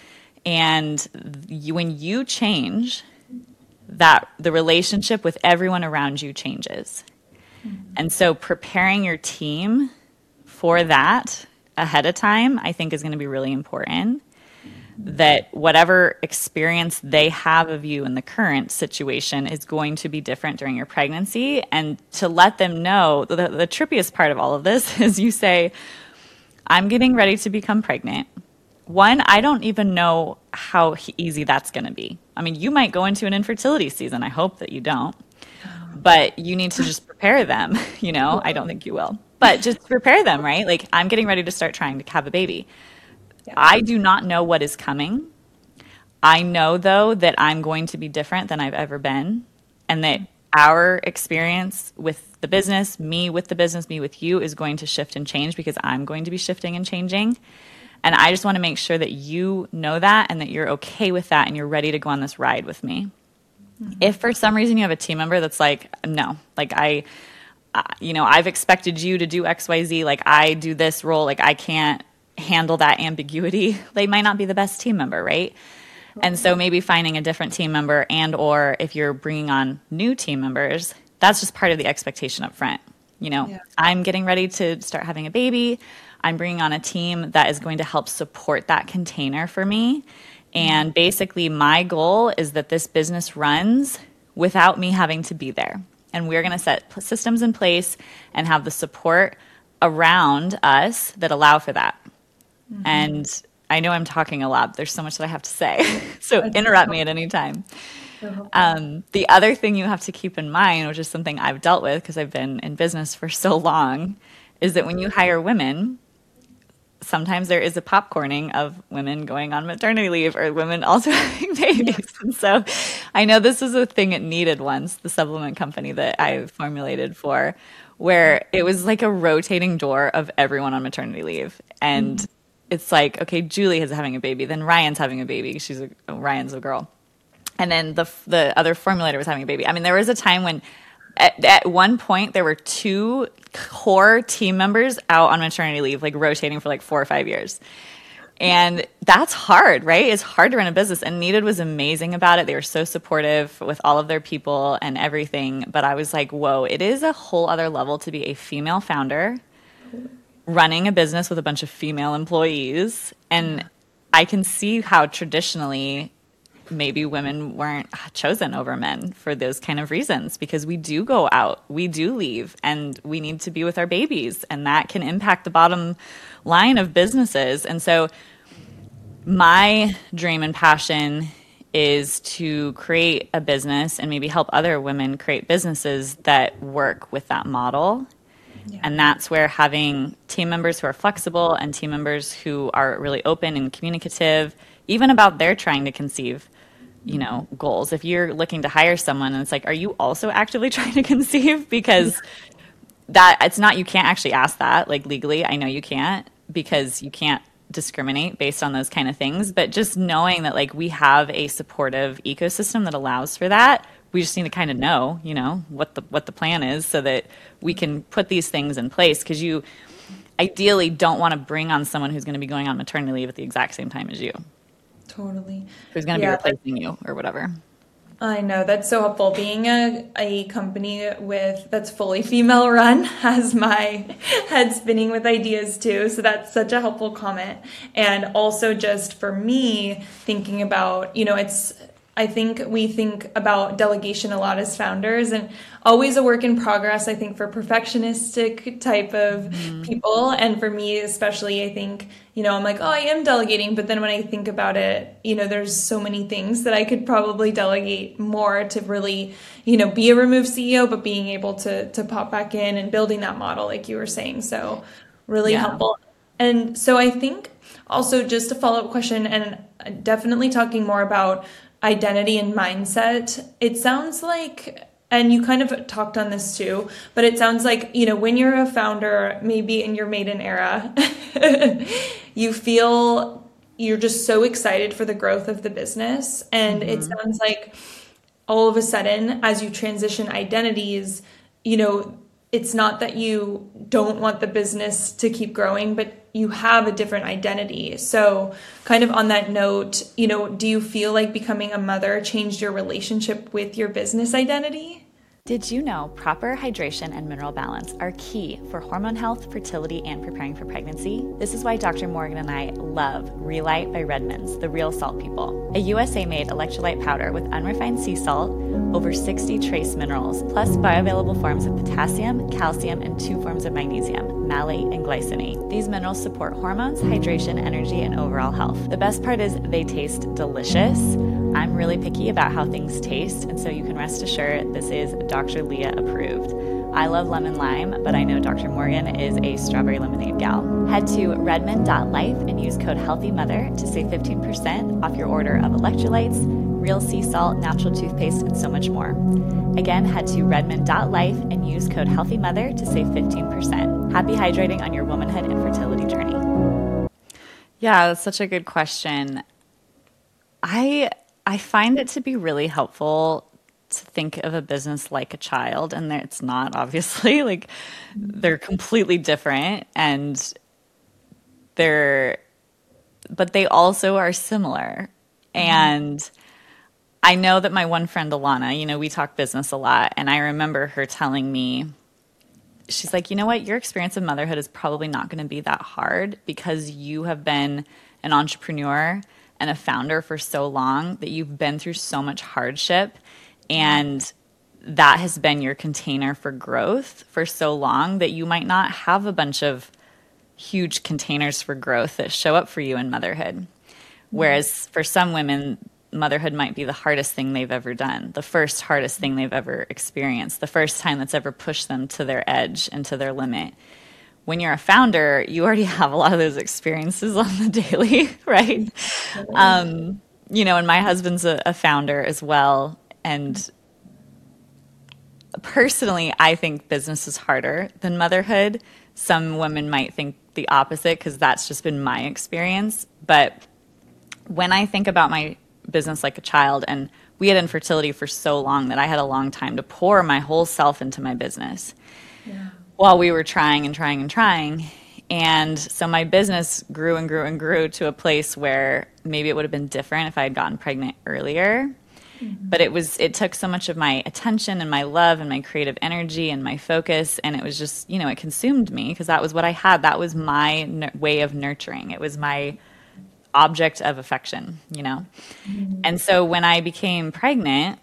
And you, when you change, that the relationship with everyone around you changes. Mm-hmm. And so preparing your team for that ahead of time, I think is going to be really important. That whatever experience they have of you in the current situation is going to be different during your pregnancy. And to let them know, the, the trippiest part of all of this is you say, I'm getting ready to become pregnant. One, I don't even know how easy that's going to be. I mean, you might go into an infertility season. I hope that you don't. But you need to just prepare them. You know, I don't think you will. But just prepare them, right? Like, I'm getting ready to start trying to have a baby. Yeah. I do not know what is coming. I know, though, that I'm going to be different than I've ever been, and that our experience with the business, me with the business, me with you, is going to shift and change because I'm going to be shifting and changing. And I just want to make sure that you know that and that you're okay with that and you're ready to go on this ride with me. Mm-hmm. If for some reason you have a team member that's like, no, like I, uh, you know, I've expected you to do X, Y, Z, like I do this role, like I can't handle that ambiguity, they might not be the best team member, right? Okay. And so maybe finding a different team member, and or if you're bringing on new team members, that's just part of the expectation up front. You know, yeah. I'm getting ready to start having a baby. I'm bringing on a team that is going to help support that container for me. And mm-hmm. basically my goal is that this business runs without me having to be there. And we're going to set systems in place and have the support around us that allow for that. Mm-hmm. And I know I'm talking a lot. There's so much that I have to say. So interrupt me at any time. Um, the other thing you have to keep in mind, which is something I've dealt with because I've been in business for so long, is that when you hire women, sometimes there is a popcorning of women going on maternity leave or women also having babies. Yes. And so I know this is a thing it needed once, the supplement company that I formulated for, where it was like a rotating door of everyone on maternity leave. And mm-hmm. it's like, okay, Julie is having a baby, then Ryan's having a baby. She's a, Ryan's a girl. And then the the other formulator was having a baby. I mean, there was a time when at, at one point there were two core team members out on maternity leave, like rotating for like four or five years. And that's hard, right? It's hard to run a business. And Needed was amazing about it. They were so supportive with all of their people and everything. But I was like, whoa, it is a whole other level to be a female founder running a business with a bunch of female employees. And I can see how traditionally maybe women weren't chosen over men for those kind of reasons, because we do go out, we do leave, and we need to be with our babies, and that can impact the bottom line of businesses. And so my dream and passion is to create a business and maybe help other women create businesses that work with that model. Yeah. And that's where having team members who are flexible and team members who are really open and communicative, even about their trying to conceive, you know, goals. If you're looking to hire someone and it's like, are you also actively trying to conceive? Because that it's not, you can't actually ask that, like legally. I know you can't, because you can't discriminate based on those kind of things. But just knowing that like we have a supportive ecosystem that allows for that, we just need to kind of know, you know, what the what the plan is so that we can put these things in place. Because you ideally don't want to bring on someone who's going to be going on maternity leave at the exact same time as you. Totally. Who's going to yeah. be replacing you or whatever. I know, that's so helpful. Being a, a company with that's fully female run has my head spinning with ideas too. So that's such a helpful comment. And also just for me thinking about, you know, it's, I think we think about delegation a lot as founders, and always a work in progress, I think, for perfectionistic type of mm-hmm. people. And for me, especially, I think, you know, I'm like, oh, I am delegating. But then when I think about it, you know, there's so many things that I could probably delegate more to really, you know, be a removed C E O, but being able to to pop back in and building that model, like you were saying. So really yeah. helpful. And so I think also just a follow-up question, and definitely talking more about identity and mindset. It sounds like, and you kind of talked on this too, but it sounds like, you know, when you're a founder, maybe in your maiden era, you feel you're just so excited for the growth of the business. And mm-hmm. it sounds like all of a sudden, as you transition identities, you know, it's not that you don't want the business to keep growing, but you have a different identity. So kind of on that note, you know, do you feel like becoming a mother changed your relationship with your business identity? Did you know proper hydration and mineral balance are key for hormone health, fertility, and preparing for pregnancy? This is why Doctor Morgan and I love Relight by Redmond's, the real salt people. A U S A-made electrolyte powder with unrefined sea salt, over sixty trace minerals, plus bioavailable forms of potassium, calcium, and two forms of magnesium, malate and glycinate. These minerals support hormones, hydration, energy, and overall health. The best part is they taste delicious. I'm really picky about how things taste, and so you can rest assured this is Doctor Leah approved. I love lemon lime, but I know Doctor Morgan is a strawberry lemonade gal. Head to redmond dot life and use code HEALTHYMOTHER to save fifteen percent off your order of electrolytes, real sea salt, natural toothpaste, and so much more. Again, head to redmond dot life and use code HEALTHYMOTHER to save fifteen percent. Happy hydrating on your womanhood and fertility journey. Yeah, that's such a good question. I I find it to be really helpful to think of a business like a child, and it's not, obviously. Like, they're completely different, and they're, but they also are similar. And I know that my one friend, Alana, you know, we talk business a lot, and I remember her telling me, she's like, you know what, your experience of motherhood is probably not going to be that hard because you have been an entrepreneur and a founder for so long that you've been through so much hardship, and that has been your container for growth for so long that you might not have a bunch of huge containers for growth that show up for you in motherhood. Whereas for some women, motherhood might be the hardest thing they've ever done, the first hardest thing they've ever experienced, the first time that's ever pushed them to their edge and to their limit. When you're a founder, you already have a lot of those experiences on the daily, right? Um, you know, and my husband's a, a founder as well. And personally, I think business is harder than motherhood. Some women might think the opposite because that's just been my experience. But when I think about my business like a child, and we had infertility for so long that I had a long time to pour my whole self into my business. Yeah. While we were trying and trying and trying. And so my business grew and grew and grew to a place where maybe it would have been different if I had gotten pregnant earlier. Mm-hmm. But it was, it took so much of my attention and my love and my creative energy and my focus. And it was just, you know, it consumed me because that was what I had. That was my n- way of nurturing. It was my object of affection, you know? Mm-hmm. And so when I became pregnant,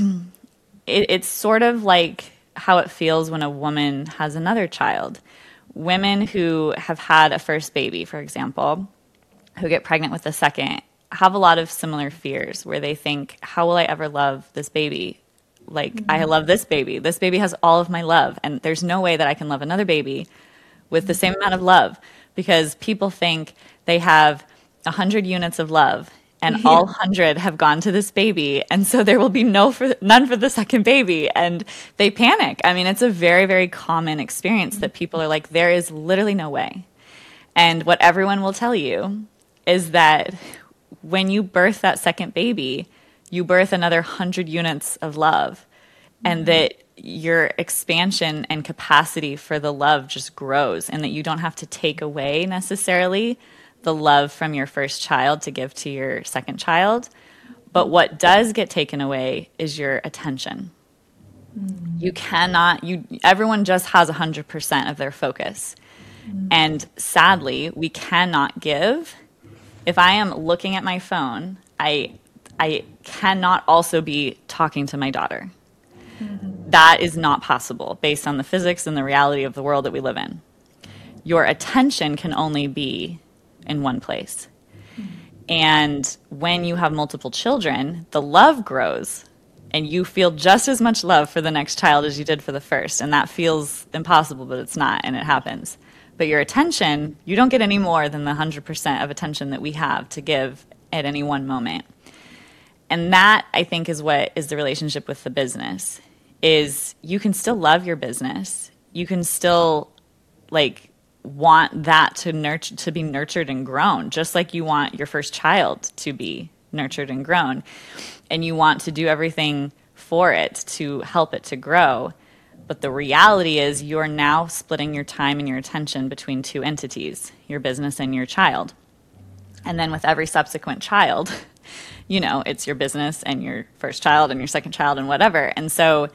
it, it's sort of like how it feels when a woman has another child. Women who have had a first baby, for example, who get pregnant with a second, have a lot of similar fears where they think, how will I ever love this baby? Like, mm-hmm. I love this baby. This baby has all of my love, and there's no way that I can love another baby with the same amount of love because people think they have one hundred units of love and yeah. all one hundred have gone to this baby, and so there will be no for none for the second baby, and they panic. I mean, it's a very, very common experience that people are like, there is literally no way. And what everyone will tell you is that when you birth that second baby, you birth another one hundred units of love, and mm-hmm. that your expansion and capacity for the love just grows, and that you don't have to take away necessarily the love from your first child to give to your second child. But what does get taken away is your attention. Mm. You cannot, you, everyone just has one hundred percent of their focus. Mm. And sadly, we cannot give. If I am looking at my phone, I, I cannot also be talking to my daughter. Mm-hmm. That is not possible based on the physics and the reality of the world that we live in. Your attention can only be in one place. Mm-hmm. And when you have multiple children, the love grows and you feel just as much love for the next child as you did for the first. And that feels impossible, but it's not, and it happens. But your attention, you don't get any more than the one hundred percent of attention that we have to give at any one moment. And that, I think, is what is the relationship with the business, is you can still love your business. You can still, like, want that to nurture, to be nurtured and grown, just like you want your first child to be nurtured and grown. And you want to do everything for it to help it to grow. But the reality is you're now splitting your time and your attention between two entities, your business and your child. And then with every subsequent child, you know, it's your business and your first child and your second child and whatever. And so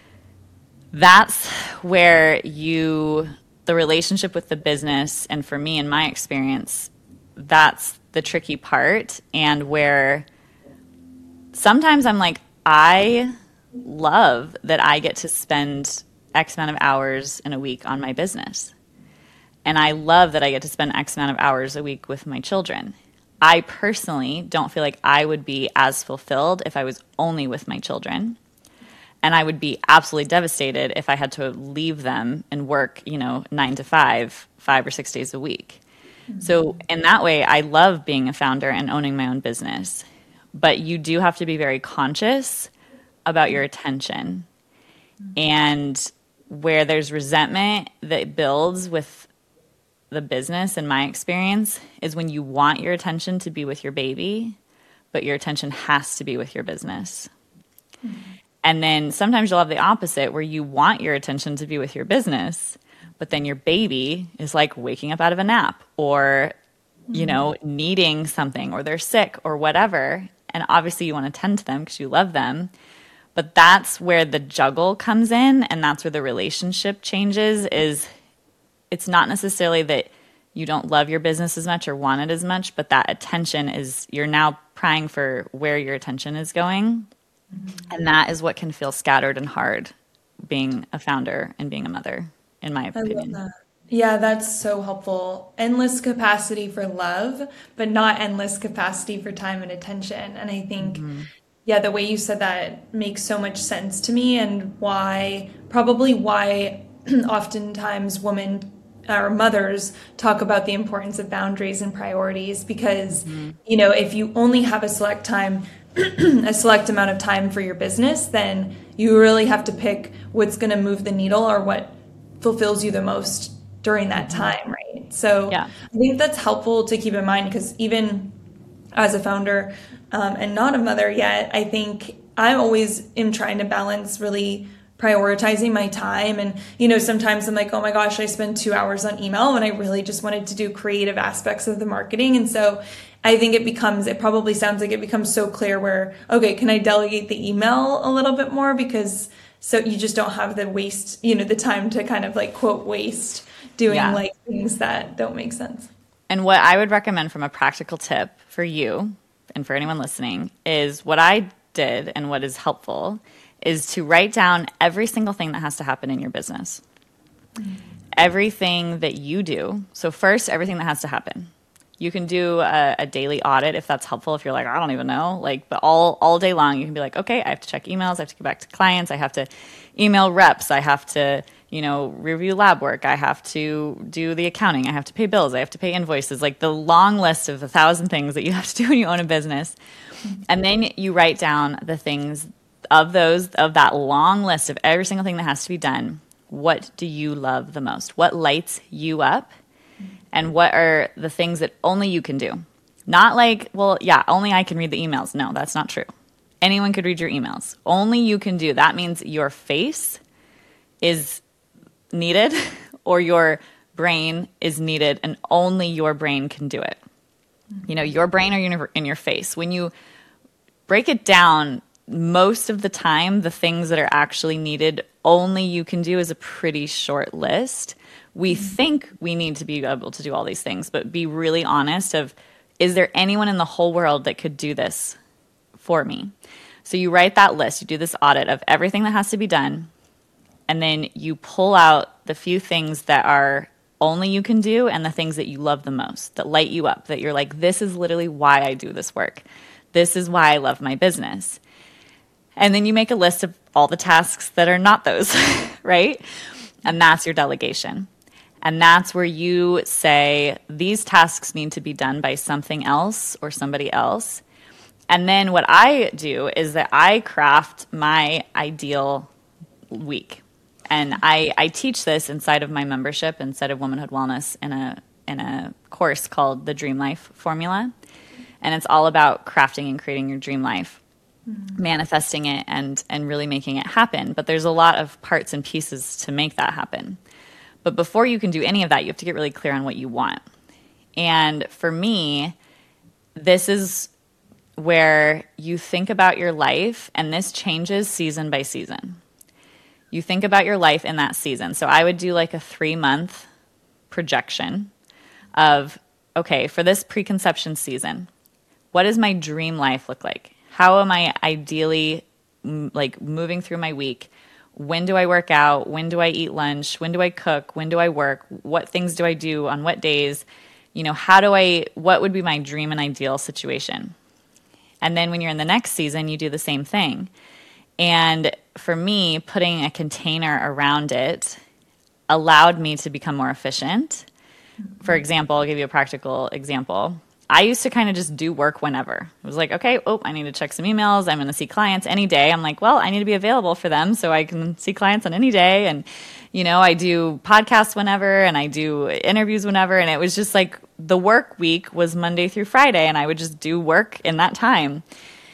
that's where you, the relationship with the business, and for me, in my experience, that's the tricky part, and where sometimes I'm like, I love that I get to spend X amount of hours in a week on my business. And I love that I get to spend X amount of hours a week with my children. I personally don't feel like I would be as fulfilled if I was only with my children. And I would be absolutely devastated if I had to leave them and work, you know, nine to five, five or six days a week. Mm-hmm. So in that way, I love being a founder and owning my own business. But you do have to be very conscious about your attention. And where there's resentment that builds with the business, in my experience, is when you want your attention to be with your baby, but your attention has to be with your business. Mm-hmm. And then sometimes you'll have the opposite, where you want your attention to be with your business, but then your baby is like waking up out of a nap, or, mm-hmm. you know, needing something, or they're sick or whatever. And obviously you want to tend to them because you love them. But that's where the juggle comes in, and that's where the relationship changes. Is it's not necessarily that you don't love your business as much or want it as much, but that attention is, you're now prying for where your attention is going. Mm-hmm. And that is what can feel scattered and hard, being a founder and being a mother, in my opinion. I love that. Yeah, that's so helpful. Endless capacity for love, but not endless capacity for time and attention. And I think, mm-hmm. yeah, the way you said that makes so much sense to me, and why, probably why oftentimes women or mothers talk about the importance of boundaries and priorities, because, mm-hmm. you know, if you only have a select time, a select amount of time for your business, then you really have to pick what's going to move the needle or what fulfills you the most during that time, right? So yeah. I think that's helpful to keep in mind, because even as a founder um, and not a mother yet, I think I always am trying to balance really prioritizing my time. And, you know, sometimes I'm like, oh my gosh, I spend two hours on email when I really just wanted to do creative aspects of the marketing. And so I think it becomes, it probably sounds like it becomes so clear where, okay, can I delegate the email a little bit more? Because so you just don't have the waste, you know, the time to kind of like quote waste doing yeah. like things that don't make sense. And what I would recommend from a practical tip for you and for anyone listening is what I did, and what is helpful is to write down every single thing that has to happen in your business. Mm-hmm. Everything that you do. So first, everything that has to happen. You can do a, a daily audit if that's helpful. If you're like, I don't even know, like, but all, all day long, you can be like, okay, I have to check emails. I have to get back to clients. I have to email reps. I have to, you know, review lab work. I have to do the accounting. I have to pay bills. I have to pay invoices, like the long list of a thousand things that you have to do when you own a business. And then you write down the things of those, of that long list of every single thing that has to be done. What do you love the most? What lights you up? And what are the things that only you can do? Not like, well, yeah, only I can read the emails. No, that's not true. Anyone could read your emails. Only you can do. That means your face is needed or your brain is needed, and only your brain can do it. You know, your brain or your, in your face. When you break it down, most of the time, the things that are actually needed, only you can do, is a pretty short list. We mm-hmm. think we need to be able to do all these things, but be really honest of, is there anyone in the whole world that could do this for me? So you write that list, you do this audit of everything that has to be done, and then you pull out the few things that are only you can do and the things that you love the most, that light you up, that you're like, this is literally why I do this work. This is why I love my business. And then you make a list of all the tasks that are not those, right? And that's your delegation. And that's where you say, these tasks need to be done by something else or somebody else. And then what I do is that I craft my ideal week. And I, I teach this inside of my membership, inside of Womanhood Wellness, in a in a course called the Dream Life Formula. And it's all about crafting and creating your dream life, mm-hmm. manifesting it and, and really making it happen. But there's a lot of parts and pieces to make that happen. But before you can do any of that, you have to get really clear on what you want. And for me, this is where you think about your life, and this changes season by season. You think about your life in that season. So I would do like a three-month projection of, okay, for this preconception season, what does my dream life look like? How am I ideally m- like moving through my week? When do I work out? When do I eat lunch? When do I cook? When do I work? What things do I do on what days? You know, how do I, what would be my dream and ideal situation? And then when you're in the next season, you do the same thing. And for me, putting a container around it allowed me to become more efficient. For example, I'll give you a practical example. I used to kind of just do work whenever. It was like, okay, oh, I need to check some emails. I'm going to see clients any day. I'm like, well, I need to be available for them so I can see clients on any day. And, you know, I do podcasts whenever and I do interviews whenever. And it was just like the work week was Monday through Friday, and I would just do work in that time.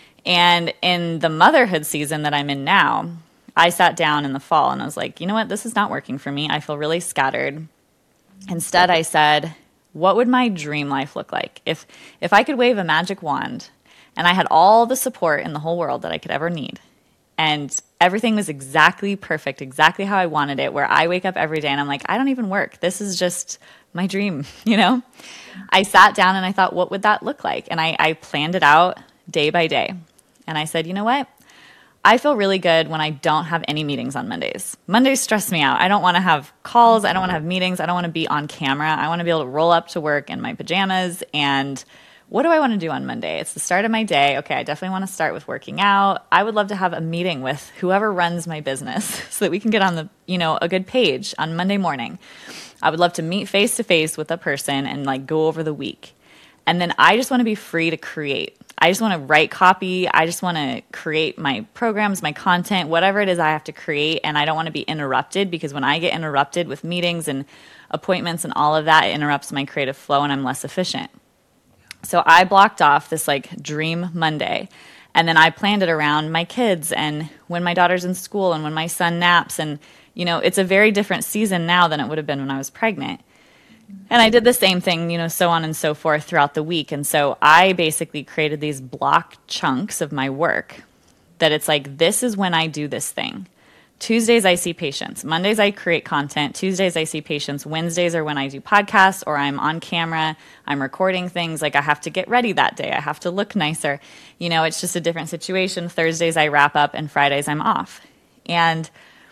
And in the motherhood season that I'm in now, I sat down in the fall and I was like, you know what? This is not working for me. I feel really scattered. Instead, I said, what would my dream life look like? If if I could wave a magic wand and I had all the support in the whole world that I could ever need, and everything was exactly perfect, exactly how I wanted it, where I wake up every day and I'm like, I don't even work. This is just my dream, you know? I sat down and I thought, what would that look like? And I, I planned it out day by day. And I said, you know what? I feel really good when I don't have any meetings on Mondays. Mondays stress me out. I don't want to have calls. I don't want to have meetings. I don't want to be on camera. I want to be able to roll up to work in my pajamas. And what do I want to do on Monday? It's the start of my day. Okay, I definitely want to start with working out. I would love to have a meeting with whoever runs my business so that we can get on the, you know, a good page on Monday morning. I would love to meet face to face with a person and like go over the week. And then I just want to be free to create. I just want to write copy. I just want to create my programs, my content, whatever it is I have to create. And I don't want to be interrupted, because when I get interrupted with meetings and appointments and all of that, it interrupts my creative flow and I'm less efficient. So I blocked off this like dream Monday. And then I planned it around my kids and when my daughter's in school and when my son naps. And, you know, it's a very different season now than it would have been when I was pregnant. And I did the same thing, you know, so on and so forth throughout the week. And so I basically created these block chunks of my work that it's like, this is when I do this thing. Tuesdays, I see patients. Mondays, I create content. Tuesdays, I see patients. Wednesdays are when I do podcasts or I'm on camera. I'm recording things. Like I have to get ready that day. I have to look nicer. You know, it's just a different situation. Thursdays, I wrap up, and Fridays, I'm off. And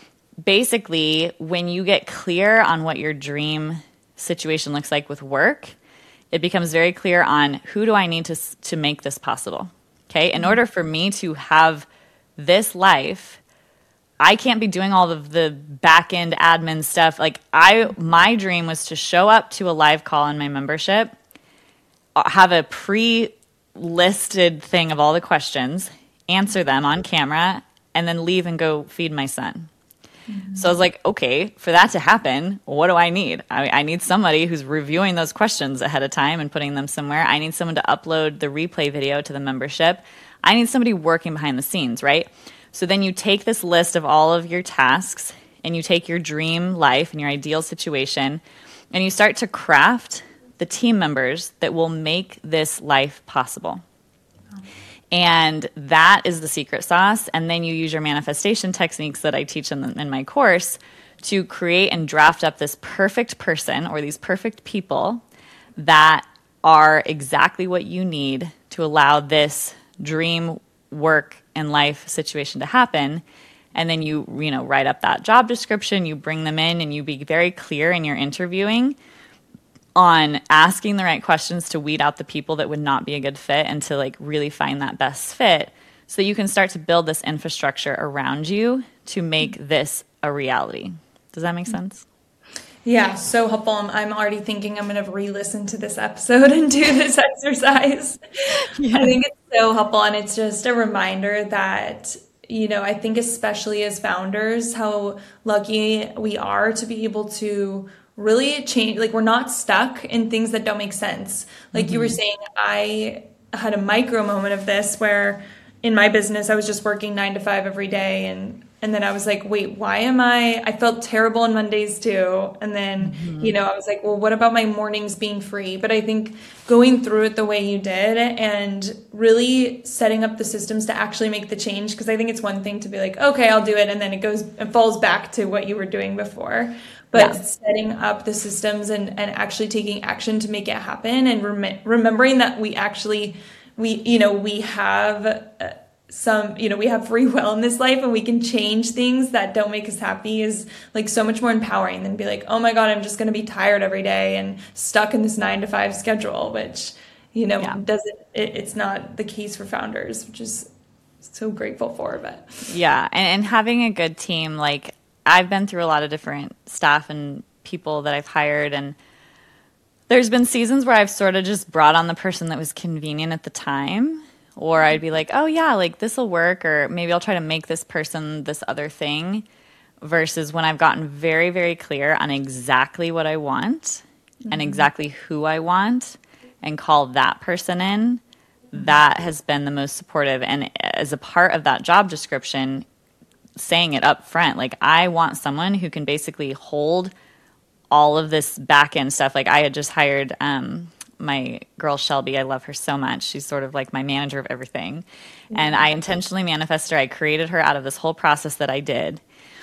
basically, when you get clear on what your dream situation looks like with work, it becomes very clear on who do I need to to make this possible. Okay, in order for me to have this life, I can't be doing all of the back end admin stuff. Like I, my dream was to show up to a live call in my membership, have a pre-listed thing of all the questions, answer them on camera, and then leave and go feed my son. So I was like, okay, for that to happen, what do I need? I, I need somebody who's reviewing those questions ahead of time and putting them somewhere. I need someone to upload the replay video to the membership. I need somebody working behind the scenes, right? So then you take this list of all of your tasks and you take your dream life and your ideal situation and you start to craft the team members that will make this life possible. And that is the secret sauce. And then you use your manifestation techniques that I teach in, the, in my course to create and draft up this perfect person or these perfect people that are exactly what you need to allow this dream work and life situation to happen. And then you, you know, write up that job description, you bring them in, and you be very clear in your interviewing on asking the right questions to weed out the people that would not be a good fit and to like really find that best fit so that you can start to build this infrastructure around you to make this a reality. Does that make sense? Yeah, so helpful. I'm, I'm already thinking I'm going to re-listen to this episode and do this exercise. I Yeah. think it's so helpful. And it's just a reminder that, you know, I think especially as founders, how lucky we are to be able to really change. Like, we're not stuck in things that don't make sense. Like you were Mm-hmm. saying, I had a micro moment of this where in my business, I was just working nine to five every day. And and then I was like, wait, why am I, I felt terrible on Mondays too. And then, you Mm-hmm. know, I was like, well, what about my mornings being free? But I think going through it the way you did and really setting up the systems to actually make the change, because I think it's one thing to be like, okay, I'll do it. And then it goes, it falls back to what you were doing before. But Yeah. setting up the systems and, and actually taking action to make it happen and rem- remembering that we actually, we, you know, we have uh, some, you know, we have free will in this life and we can change things that don't make us happy is like so much more empowering than be like, oh my God, I'm just going to be tired every day and stuck in this nine to five schedule, which, you know, Yeah. doesn't, it, it's not the case for founders, which is so grateful for. But Yeah. And, and having a good team, like I've been through a lot of different staff and people that I've hired, and there's been seasons where I've sort of just brought on the person that was convenient at the time, or I'd be like, oh yeah, like this will work, or maybe I'll try to make this person this other thing, versus when I've gotten very, very clear on exactly what I want and exactly who I want and call that person in, that has been the most supportive. And as a part of that job description, saying it up front, like I want someone who can basically hold all of this back end stuff. Like I had just hired um, my girl Shelby. I love her so much. She's sort of like my manager of everything. And I intentionally manifested her. I created her out of this whole process that I did.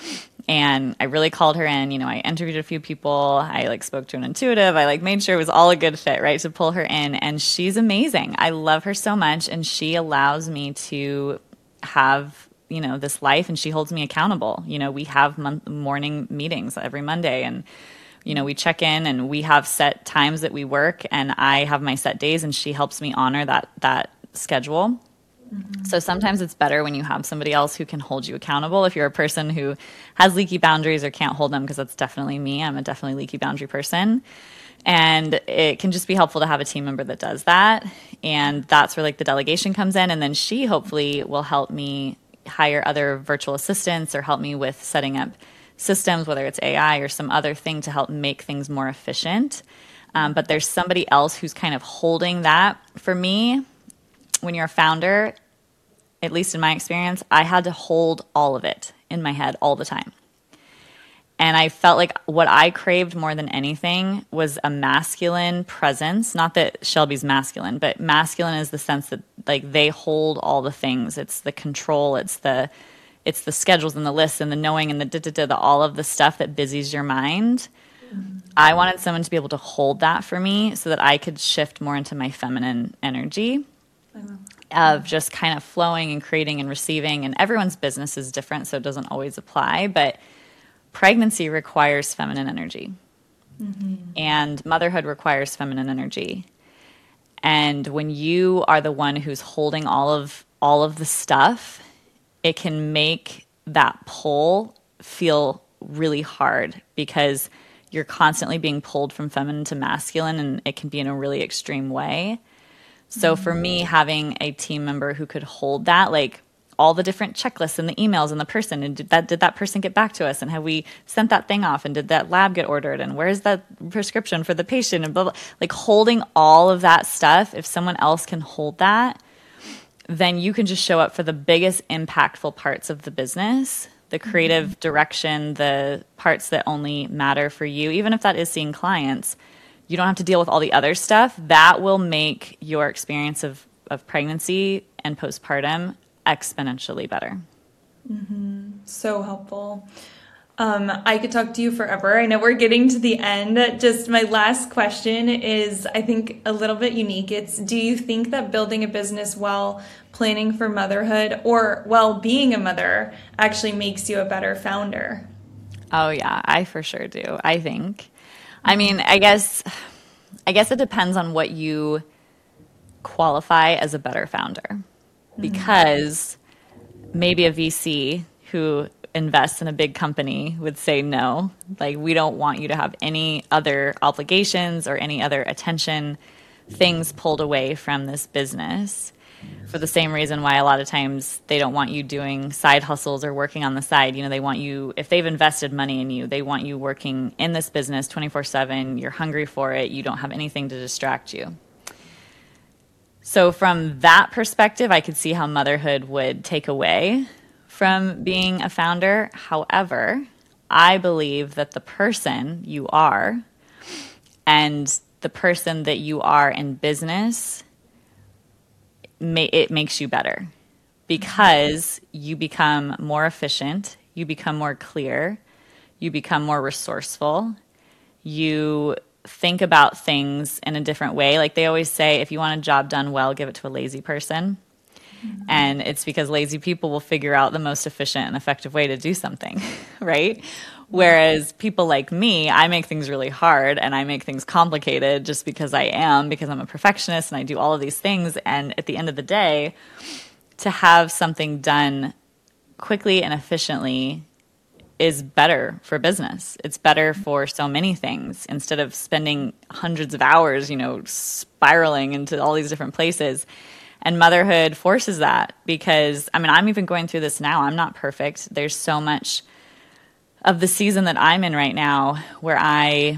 And I really called her in. You know, I interviewed a few people. I like spoke to an intuitive. I like made sure it was all a good fit, right, to pull her in. And she's amazing. I love her so much. And she allows me to have, you know, this life, and she holds me accountable. You know, we have mon- morning meetings every Monday, and you know, we check in and we have set times that we work, and I have my set days, and she helps me honor that that schedule. Mm-hmm. So sometimes it's better when you have somebody else who can hold you accountable. If you're a person who has leaky boundaries or can't hold them, because that's definitely me. I'm a definitely leaky boundary person. And it can just be helpful to have a team member that does that. And that's where like the delegation comes in. And then she hopefully will help me hire other virtual assistants or help me with setting up systems, whether it's A I or some other thing to help make things more efficient. Um, but there's somebody else who's kind of holding that. For me, when you're a founder, at least in my experience, I had to hold all of it in my head all the time. And I felt like what I craved more than anything was a masculine presence. Not that Shelby's masculine, but masculine is the sense that like they hold all the things. It's the control, it's the It's the schedules and the lists and the knowing and the da-da-da, the all of the stuff that busies your mind. Mm-hmm. I wanted someone to be able to hold that for me so that I could shift more into my feminine energy of just kind of flowing and creating and receiving. And everyone's business is different, so it doesn't always apply. But pregnancy requires feminine energy. Mm-hmm. And motherhood requires feminine energy. And when you are the one who's holding all of all of the stuff, it can make that pull feel really hard because you're constantly being pulled from feminine to masculine, and it can be in a really extreme way. So for me, having a team member who could hold that, like all the different checklists and the emails and the person, and did that did that person get back to us, and have we sent that thing off, and did that lab get ordered, and where's that prescription for the patient, and blah, blah. Like holding all of that stuff, if someone else can hold that, then you can just show up for the biggest impactful parts of the business, the creative mm-hmm. direction, the parts that only matter for you, even if that is seeing clients. You don't have to deal with all the other stuff. That will make your experience of, of pregnancy and postpartum exponentially better. Mm-hmm. So helpful. Um, I could talk to you forever. I know we're getting to the end. Just my last question is, I think, a little bit unique. It's, do you think that building a business while planning for motherhood or while being a mother actually makes you a better founder? Oh, yeah, I for sure do, I think. I mean, I guess, I guess it depends on what you qualify as a better founder, because maybe a V C who invests in a big company would say no. Like, we don't want you to have any other obligations or any other attention, things pulled away from this business. For the same reason why a lot of times they don't want you doing side hustles or working on the side. You know, they want you, if they've invested money in you, they want you working in this business twenty-four seven. You're hungry for it. You don't have anything to distract you. So from that perspective, I could see how motherhood would take away from being a founder. However, I believe that the person you are and the person that you are in business, it makes you better because you become more efficient, you become more clear, you become more resourceful, you think about things in a different way. Like they always say, if you want a job done well, give it to a lazy person. Mm-hmm. And it's because lazy people will figure out the most efficient and effective way to do something, right? Whereas people like me, I make things really hard and I make things complicated just because I am, because I'm a perfectionist and I do all of these things. And at the end of the day, to have something done quickly and efficiently is better for business. It's better for so many things instead of spending hundreds of hours, you know, spiraling into all these different places. And motherhood forces that because, I mean, I'm even going through this now. I'm not perfect. There's so much of the season that I'm in right now where I,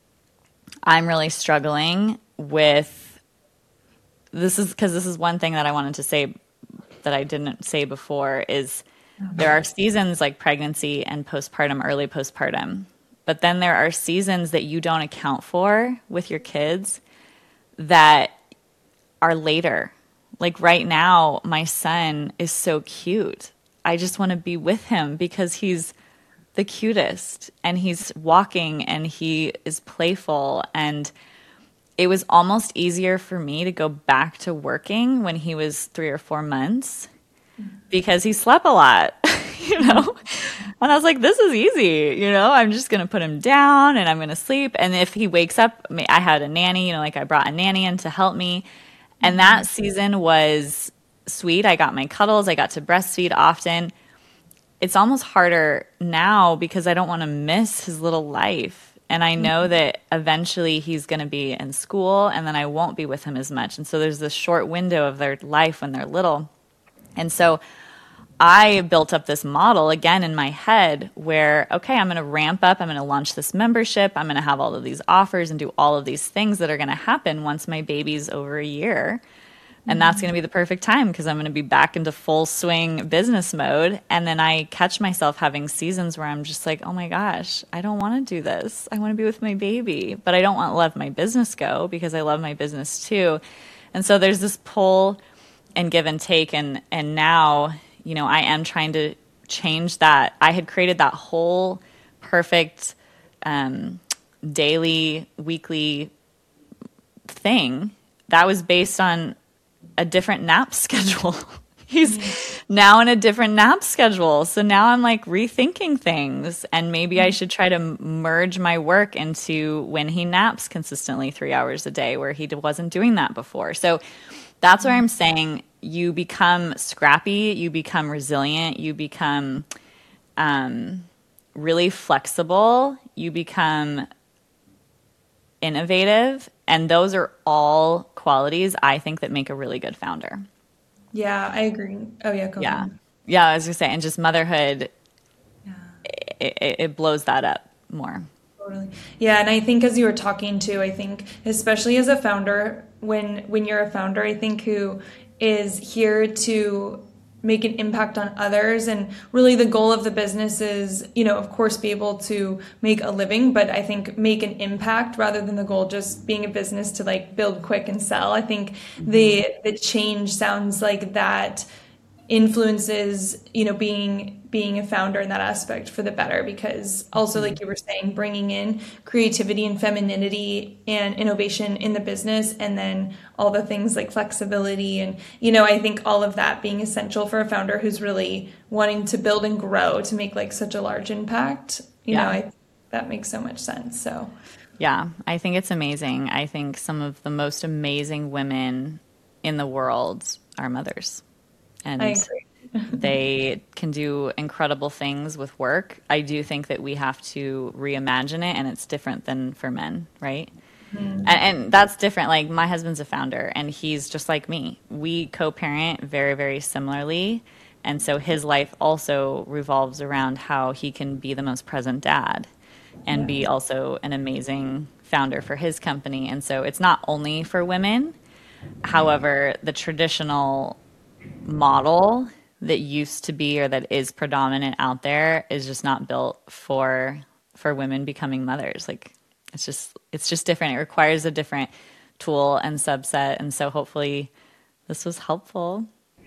I'm really struggling with, this is because this is one thing that I wanted to say that I didn't say before is there are seasons like pregnancy and postpartum, early postpartum, but then there are seasons that you don't account for with your kids that are later. Like right now, my son is so cute. I just want to be with him because he's the cutest and he's walking and he is playful. And it was almost easier for me to go back to working when he was three or four months because he slept a lot, you know? And I was like, this is easy, you know? I'm just going to put him down and I'm going to sleep. And if he wakes up, I had a nanny, you know, like I brought a nanny in to help me. And that season was sweet. I got my cuddles. I got to breastfeed often. It's almost harder now because I don't want to miss his little life. And I know that eventually he's going to be in school and then I won't be with him as much. And so there's this short window of their life when they're little. And so I built up this model again in my head where, okay, I'm going to ramp up. I'm going to launch this membership. I'm going to have all of these offers and do all of these things that are going to happen once my baby's over a year. And that's going to be the perfect time because I'm going to be back into full swing business mode. And then I catch myself having seasons where I'm just like, oh my gosh, I don't want to do this. I want to be with my baby, but I don't want to let my business go because I love my business too. And so there's this pull and give and take. And, and now, you know, I am trying to change that. I had created that whole perfect um, daily, weekly thing that was based on a different nap schedule. He's mm-hmm. now in a different nap schedule. So now I'm like rethinking things and maybe mm-hmm. I should try to merge my work into when he naps consistently three hours a day where he wasn't doing that before. So that's where I'm saying you become scrappy, you become resilient, you become um, really flexible, you become innovative, and those are all qualities I think that make a really good founder. Yeah, I agree. Oh yeah, go yeah. ahead. Yeah, I was gonna say, and just motherhood, yeah. it, it, it blows that up more. Totally. Yeah, and I think as you were talking to, I think especially as a founder, when when you're a founder, I think who is here to make an impact on others, and really the goal of the business is, you know, of course, be able to make a living, but I think make an impact rather than the goal just being a business to like build quick and sell. I think mm-hmm. the the change sounds like that influences, you know, being being a founder in that aspect for the better, because also, like you were saying, bringing in creativity and femininity and innovation in the business, and then all the things like flexibility and, you know, I think all of that being essential for a founder who's really wanting to build and grow to make like such a large impact. You yeah. know, I that makes so much sense. So yeah, I think it's amazing. I think some of the most amazing women in the world are mothers. And I agree. They can do incredible things with work. I do think that we have to reimagine it, and it's different than for men, right? Mm. And, and that's different. Like, my husband's a founder, and he's just like me. We co-parent very, very similarly. And so his life also revolves around how he can be the most present dad and yeah. be also an amazing founder for his company. And so it's not only for women. However, the traditional model that used to be or that is predominant out there is just not built for for women becoming mothers. Like, it's just it's just different. It requires a different tool and subset. And so hopefully this was helpful.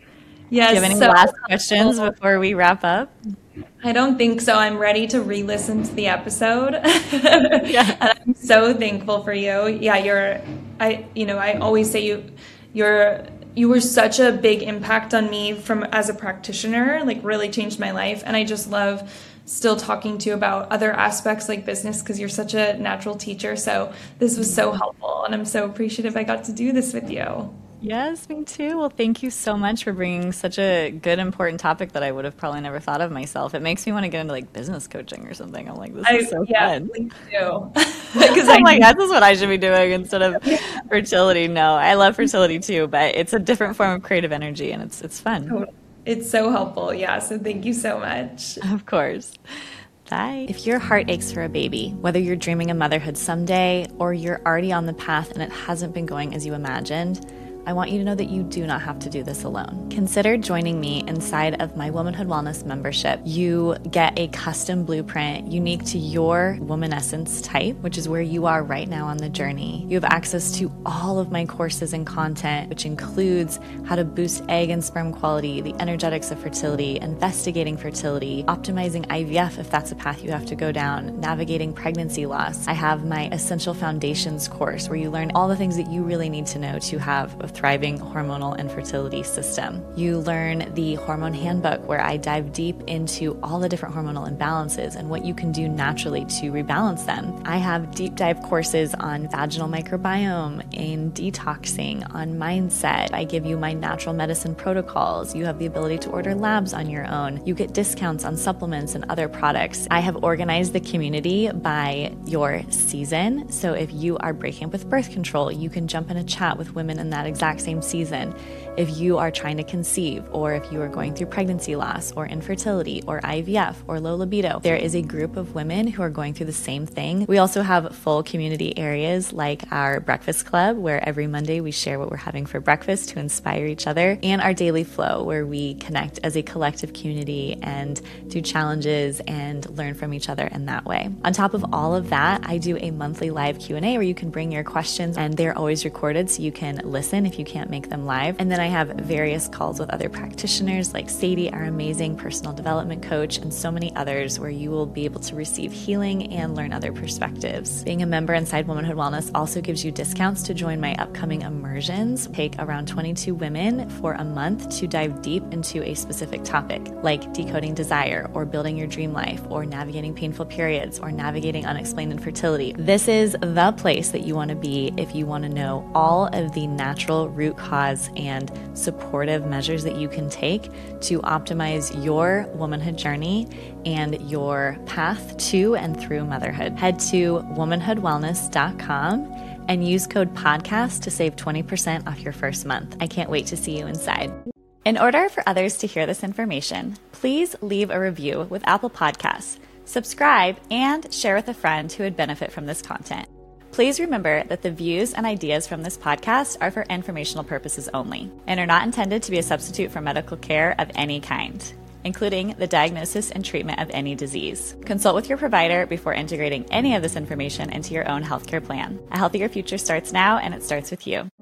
Yes. Do you have any so last questions helpful. Before we wrap up? I don't think so. I'm ready to re-listen to the episode. Yeah. And I'm so thankful for you. Yeah, you're I you know, I always say you you're you were such a big impact on me from as a practitioner, like really changed my life. And I just love still talking to you about other aspects like business because you're such a natural teacher. So this was so helpful, and I'm so appreciative I got to do this with you. Yes, me too. Well, thank you so much for bringing such a good, important topic that I would have probably never thought of myself. It makes me want to get into like business coaching or something. I'm like, this is so I, yeah, fun. Please do. Because I'm like, this is what I should be doing instead of fertility. No, I love fertility too, but it's a different form of creative energy, and it's it's fun. It's so helpful. Yeah. So thank you so much. Of course. Bye. If your heart aches for a baby, whether you're dreaming of motherhood someday or you're already on the path and it hasn't been going as you imagined, I want you to know that you do not have to do this alone. Consider joining me inside of my Womanhood Wellness membership. You get a custom blueprint unique to your woman essence type, which is where you are right now on the journey. You have access to all of my courses and content, which includes how to boost egg and sperm quality, the energetics of fertility, investigating fertility, optimizing I V F if that's a path you have to go down, navigating pregnancy loss. I have my Essential Foundations course where you learn all the things that you really need to know to have a thriving hormonal and fertility system. You learn the Hormone Handbook, where I dive deep into all the different hormonal imbalances and what you can do naturally to rebalance them. I have deep dive courses on vaginal microbiome and detoxing, on mindset. I give you my natural medicine protocols. You have the ability to order labs on your own. You get discounts on supplements and other products. I have organized the community by your season. So if you are breaking up with birth control, you can jump in a chat with women in that exact same season. If you are trying to conceive, or if you are going through pregnancy loss or infertility or I V F or low libido, there is a group of women who are going through the same thing. We also have full community areas like our breakfast club, where every Monday we share what we're having for breakfast to inspire each other, and our daily flow, where we connect as a collective community and do challenges and learn from each other in that way. On top of all of that, I do a monthly live Q and A where you can bring your questions, and they're always recorded so you can listen if you can't make them live. And then I have various calls with other practitioners like Sadie, our amazing personal development coach, and so many others, where you will be able to receive healing and learn other perspectives. Being a member inside Womanhood Wellness also gives you discounts to join my upcoming immersions. Take around twenty-two women for a month to dive deep into a specific topic, like decoding desire, or building your dream life, or navigating painful periods, or navigating unexplained infertility. This is the place that you want to be if you want to know all of the natural root cause and supportive measures that you can take to optimize your womanhood journey and your path to and through motherhood. Head to womanhood wellness dot com and use code podcast to save twenty percent off your first month. I can't wait to see you inside. In order for others to hear this information, please leave a review with Apple Podcasts, subscribe, and share with a friend who would benefit from this content. Please remember that the views and ideas from this podcast are for informational purposes only and are not intended to be a substitute for medical care of any kind, including the diagnosis and treatment of any disease. Consult with your provider before integrating any of this information into your own healthcare plan. A healthier future starts now, and it starts with you.